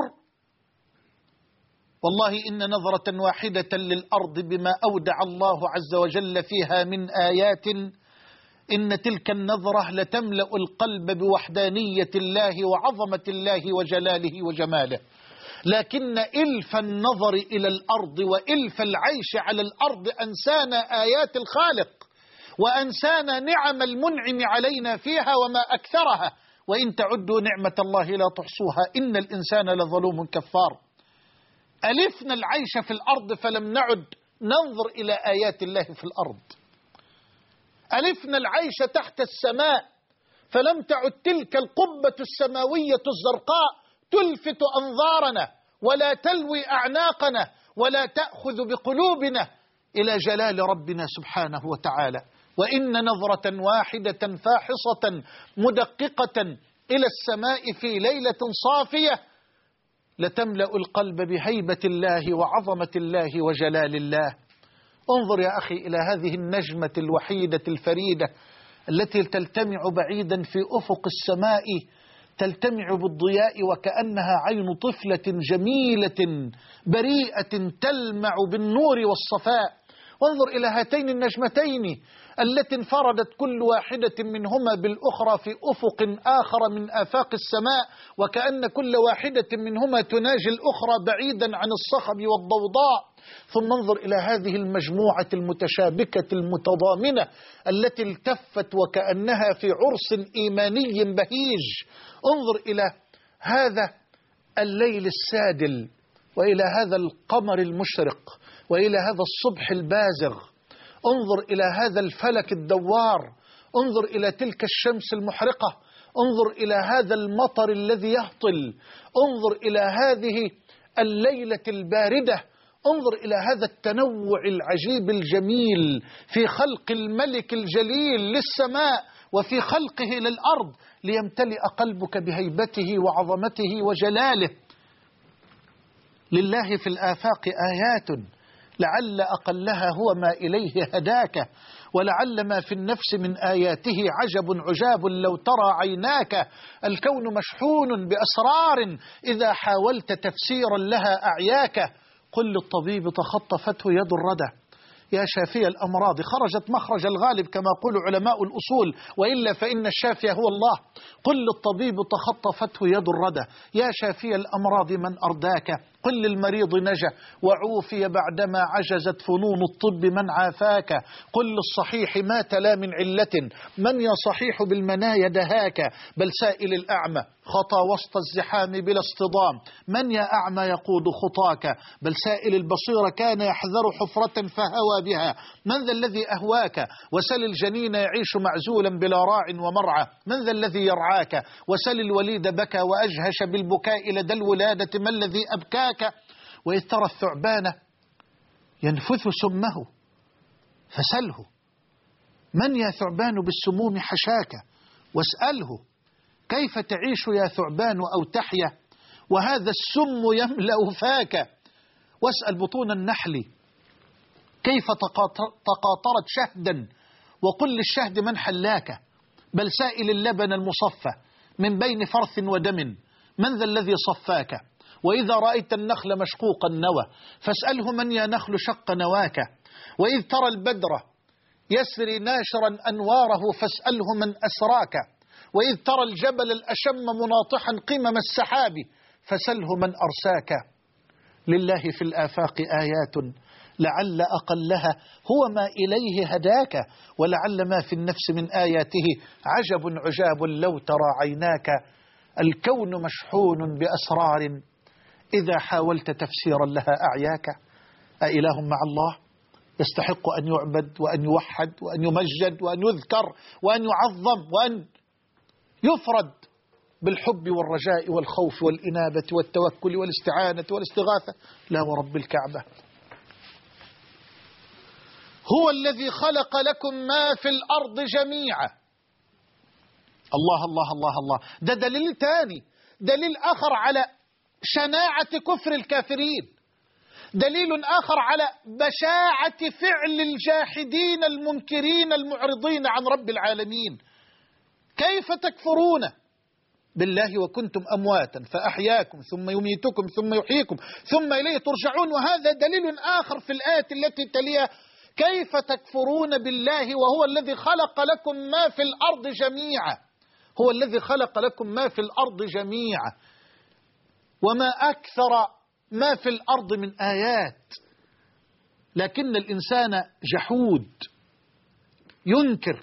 والله إن نظرة واحدة للأرض بما أودع الله عز وجل فيها من آيات، إن تلك النظرة لتملأ القلب بوحدانية الله وعظمة الله وجلاله وجماله. لكن إلف النظر إلى الأرض وإلف العيش على الأرض أنسانا آيات الخالق، وأنسانا نعم المنعم علينا فيها وما أكثرها، وإن تعدوا نعمة الله لا تحصوها إن الإنسان لظلوم كفار. ألفنا العيش في الأرض فلم نعد ننظر إلى آيات الله في الأرض. ألفنا العيش تحت السماء فلم تعد تلك القبة السماوية الزرقاء تلفت أنظارنا ولا تلوي أعناقنا ولا تأخذ بقلوبنا إلى جلال ربنا سبحانه وتعالى. وإن نظرة واحدة فاحصة مدققة إلى السماء في ليلة صافية لتملأ القلب بهيبة الله وعظمة الله وجلال الله. انظر يا أخي إلى هذه النجمة الوحيدة الفريدة التي تلتمع بعيدا في أفق السماء، تلتمع بالضياء وكأنها عين طفلة جميلة بريئة تلمع بالنور والصفاء. وانظر إلى هاتين النجمتين التي انفردت كل واحدة منهما بالأخرى في أفق آخر من آفاق السماء، وكأن كل واحدة منهما تناجي الأخرى بعيدا عن الصخب والضوضاء. ثم انظر إلى هذه المجموعة المتشابكة المتضامنة التي التفت وكأنها في عرس إيماني بهيج. انظر إلى هذا الليل السادل، وإلى هذا القمر المشرق، وإلى هذا الصبح البازغ. انظر إلى هذا الفلك الدوار، انظر إلى تلك الشمس المحرقة، انظر إلى هذا المطر الذي يهطل، انظر إلى هذه الليلة الباردة، انظر إلى هذا التنوع العجيب الجميل في خلق الملك الجليل للسماء وفي خلقه للأرض، ليمتلئ قلبك بهيبته وعظمته وجلاله. لله في الآفاق آيات لعل أقلها هو ما إليه هداك، ولعل ما في النفس من آياته عجب عجاب لو ترى عيناك. الكون مشحون بأسرار إذا حاولت تفسيرا لها أعياك. قل للطبيب تخطفته يد الردى يا شافي الأمراض، خرجت مخرج الغالب كما يقول علماء الأصول، وإلا فإن الشافي هو الله. قل للطبيب تخطفته يد الردى يا شافي الأمراض من أرداك. قل للمريض نجا وعوفي بعدما عجزت فنون الطب من عافاك. قل للصحيح مات لا من علة من يا صحيح بالمنايا دهاك. بل سائل الأعمى خطى وسط الزحام بلا اصطدام من يا أعمى يقود خطاك. بل سائل البصير كان يحذر حفرة فهوى بها من ذا الذي أهواك. وسل الجنين يعيش معزولا بلا راع ومرعى من ذا الذي يرعاك. وسل الوليد بكى وأجهش بالبكاء لدى الولادة ما الذي أبكاك. وإذ ترى الثعبان ينفث سمه فسله من يا ثعبان بالسموم حشاك. واسأله كيف تعيش يا ثعبان أو تحيا وهذا السم يملأ فاك. واسأل بطون النحل كيف تقاطرت شهدا وقل للشهد من حلاك. بل سائل اللبن المصفى من بين فرث ودم من ذا الذي صفاك. وإذا رأيت النخل مشقوق النوى فاسأله من يا نخل شق نواك. وإذ ترى البدر يسري ناشرا أنواره فاسأله من أسراك. وإذ ترى الجبل الأشم مناطحا قمم السحاب فسله من أرساك. لله في الآفاق آيات لعل أقلها هو ما إليه هداك. ولعل ما في النفس من آياته عجب عجاب لو ترى عيناك. الكون مشحون بأسرار إذا حاولت تفسيرا لها أعياك. أإله مع الله يستحق أن يعبد وأن يوحد وأن يمجد وأن يذكر وأن يعظم وأن يفرد بالحب والرجاء والخوف والإنابة والتوكل والاستعانة والاستغاثة؟ لا ورب الكعبة. هو الذي خلق لكم ما في الأرض جميعا. الله الله الله الله. ده دليل تاني، دليل آخر على شناعة كفر الكافرين، دليل آخر على بشاعة فعل الجاحدين المنكرين المعرضين عن رب العالمين. كيف تكفرون بالله وكنتم أمواتا فأحياكم ثم يميتكم ثم يحييكم ثم إليه ترجعون. وهذا دليل آخر في الآية التي تليها كيف تكفرون بالله وهو الذي خلق لكم ما في الأرض جميعا. هو الذي خلق لكم ما في الأرض جميعا. وما أكثر ما في الأرض من آيات، لكن الإنسان جحود ينكر.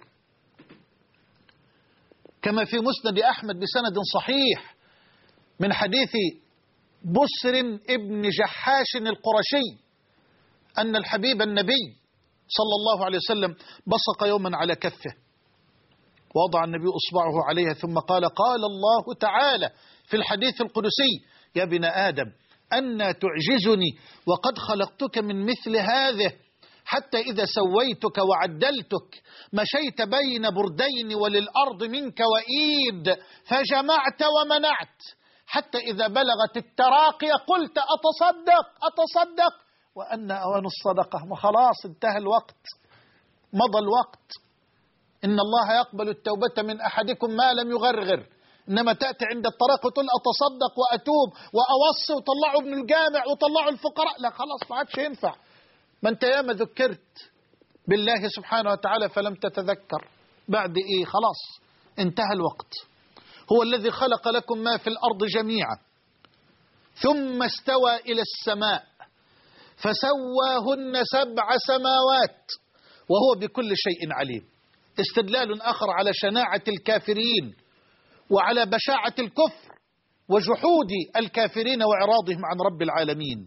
كما في مسند أحمد بسند صحيح من حديث بسر ابن جحاش القرشي أن الحبيب النبي صلى الله عليه وسلم بصق يوما على كفه، ووضع النبي أصبعه عليها ثم قال: قال الله تعالى في الحديث القدسي: يا ابن آدم أن تعجزني وقد خلقتك من مثل هذه، حتى إذا سويتك وعدلتك مشيت بين بردين وللأرض منك وإيد، فجمعت ومنعت، حتى إذا بلغت التراقي قلت أتصدق وأن أوان الصدقة. وخلاص انتهى الوقت، مضى الوقت. إن الله يقبل التوبة من أحدكم ما لم يغرغر. إنما تأتي عند الطلاق وتقول أتصدق وأتوب وأوصي وطلعوا ابن الجامع وطلعوا الفقراء، لا خلاص ما عادش ينفع. ما أنت ياما ذكرت بالله سبحانه وتعالى فلم تتذكر. بعد إيه؟ خلاص انتهى الوقت. هو الذي خلق لكم ما في الأرض جميعا ثم استوى إلى السماء فسواهن 7 سماوات وهو بكل شيء عليم. استدلال آخر على شناعة الكافرين وعلى بشاعة الكفر وجحود الكافرين وإعراضهم عن رب العالمين،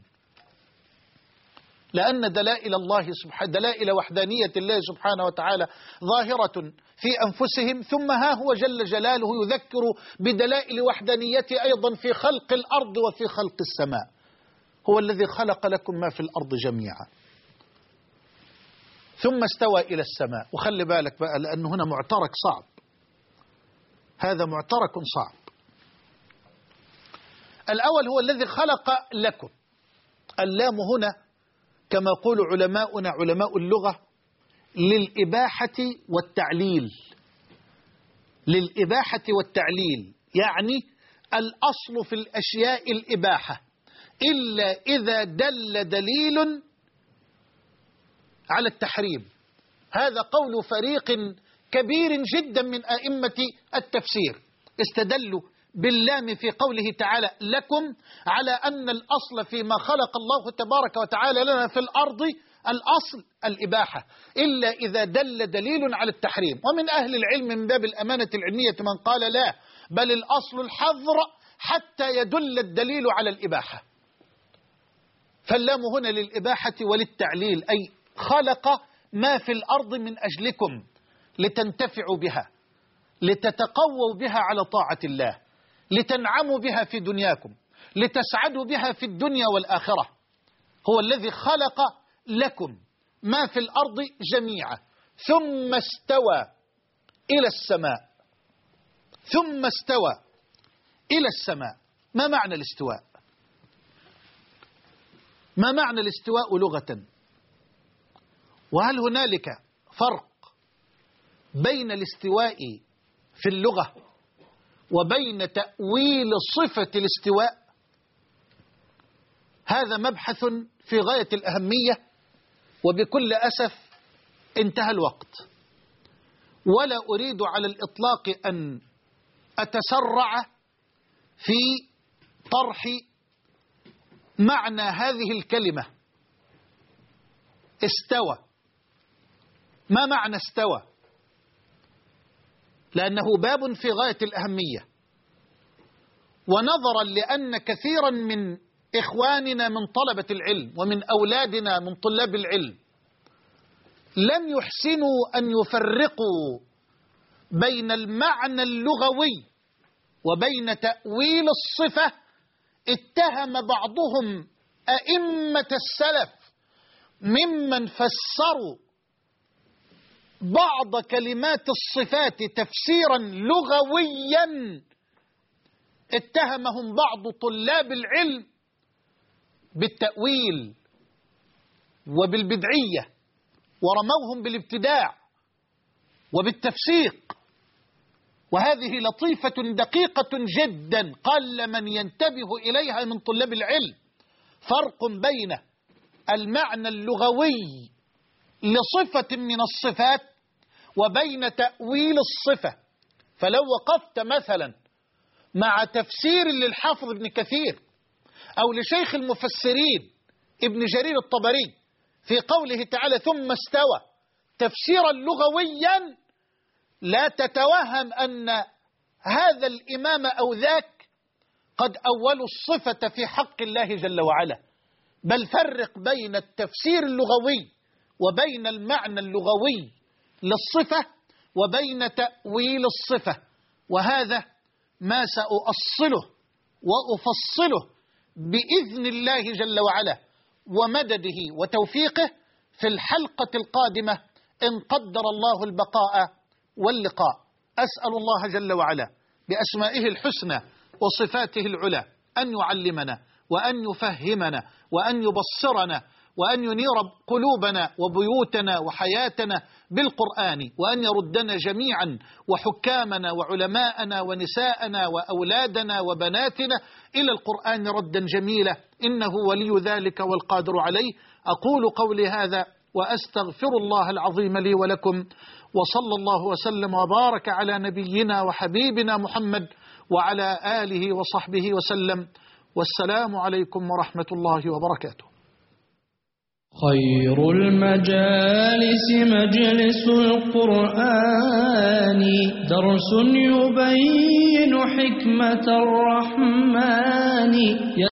لأن دلائل وحدانية الله سبحانه وتعالى ظاهرة في أنفسهم، ثم ها هو جل جلاله يذكر بدلائل وحدانيته أيضا في خلق الأرض وفي خلق السماء. هو الذي خلق لكم ما في الأرض جميعا ثم استوى إلى السماء. وخلي بالك بقى لأن هنا معترك صعب، هذا معترك صعب. الأول هو الذي خلق لكم. اللام هنا كما يقول علماؤنا علماء اللغة للإباحة والتعليل. للإباحة والتعليل يعني الأصل في الأشياء الإباحة إلا إذا دل دليل على التحريم. هذا قول فريق كبير جدا من أئمة التفسير، استدلوا باللام في قوله تعالى لكم على أن الأصل فيما خلق الله تبارك وتعالى لنا في الأرض الأصل الإباحة إلا إذا دل دليل على التحريم. ومن أهل العلم من باب الأمانة العلمية من قال لا، بل الأصل الحظر حتى يدل الدليل على الإباحة. فاللام هنا للإباحة وللتعليل، أي خلق ما في الأرض من أجلكم لتنتفعوا بها، لتتقووا بها على طاعة الله، لتنعموا بها في دنياكم، لتسعدوا بها في الدنيا والآخرة. هو الذي خلق لكم ما في الأرض جميعا ثم استوى إلى السماء. ثم استوى إلى السماء. ما معنى الاستواء؟ ما معنى الاستواء لغة؟ وهل هنالك فرق بين الاستواء في اللغة وبين تأويل صفة الاستواء؟ هذا مبحث في غاية الأهمية، وبكل أسف انتهى الوقت، ولا أريد على الإطلاق أن أتسرع في طرح معنى هذه الكلمة استوى. ما معنى استوى؟ لأنه باب في غاية الأهمية، ونظرا لأن كثيرا من إخواننا من طلبة العلم ومن أولادنا من طلاب العلم لم يحسنوا أن يفرقوا بين المعنى اللغوي وبين تأويل الصفة، اتهم بعضهم أئمة السلف ممن فسروا بعض كلمات الصفات تفسيرا لغويا، اتهمهم بعض طلاب العلم بالتأويل وبالبدعية، ورموهم بالابتداع وبالتفسيق. وهذه لطيفة دقيقة جدا قل من ينتبه إليها من طلاب العلم. فرق بين المعنى اللغوي لصفة من الصفات وبين تأويل الصفة. فلو وقفت مثلا مع تفسير للحافظ ابن كثير أو لشيخ المفسرين ابن جرير الطبري في قوله تعالى ثم استوى تفسيرا لغويا، لا تتوهم أن هذا الإمام أو ذاك قد أولوا الصفة في حق الله جل وعلا، بل فرق بين التفسير اللغوي وبين المعنى اللغوي للصفة وبين تأويل الصفة. وهذا ما سأؤصله وأفصله بإذن الله جل وعلا ومدده وتوفيقه في الحلقة القادمة إن قدر الله البقاء واللقاء. أسأل الله جل وعلا بأسمائه الحسنى وصفاته العلى أن يعلمنا وأن يفهمنا وأن يبصرنا وأن ينير قلوبنا وبيوتنا وحياتنا بالقرآن، وأن يردنا جميعا وحكامنا وعلماءنا ونساءنا وأولادنا وبناتنا إلى القرآن ردا جميلا إنه ولي ذلك والقادر عليه. أقول قولي هذا وأستغفر الله العظيم لي ولكم، وصلى الله وسلم وبارك على نبينا وحبيبنا محمد وعلى آله وصحبه وسلم، والسلام عليكم ورحمة الله وبركاته. خير المجالس مجلس القرآن، درس يبين حكمة الرحمن.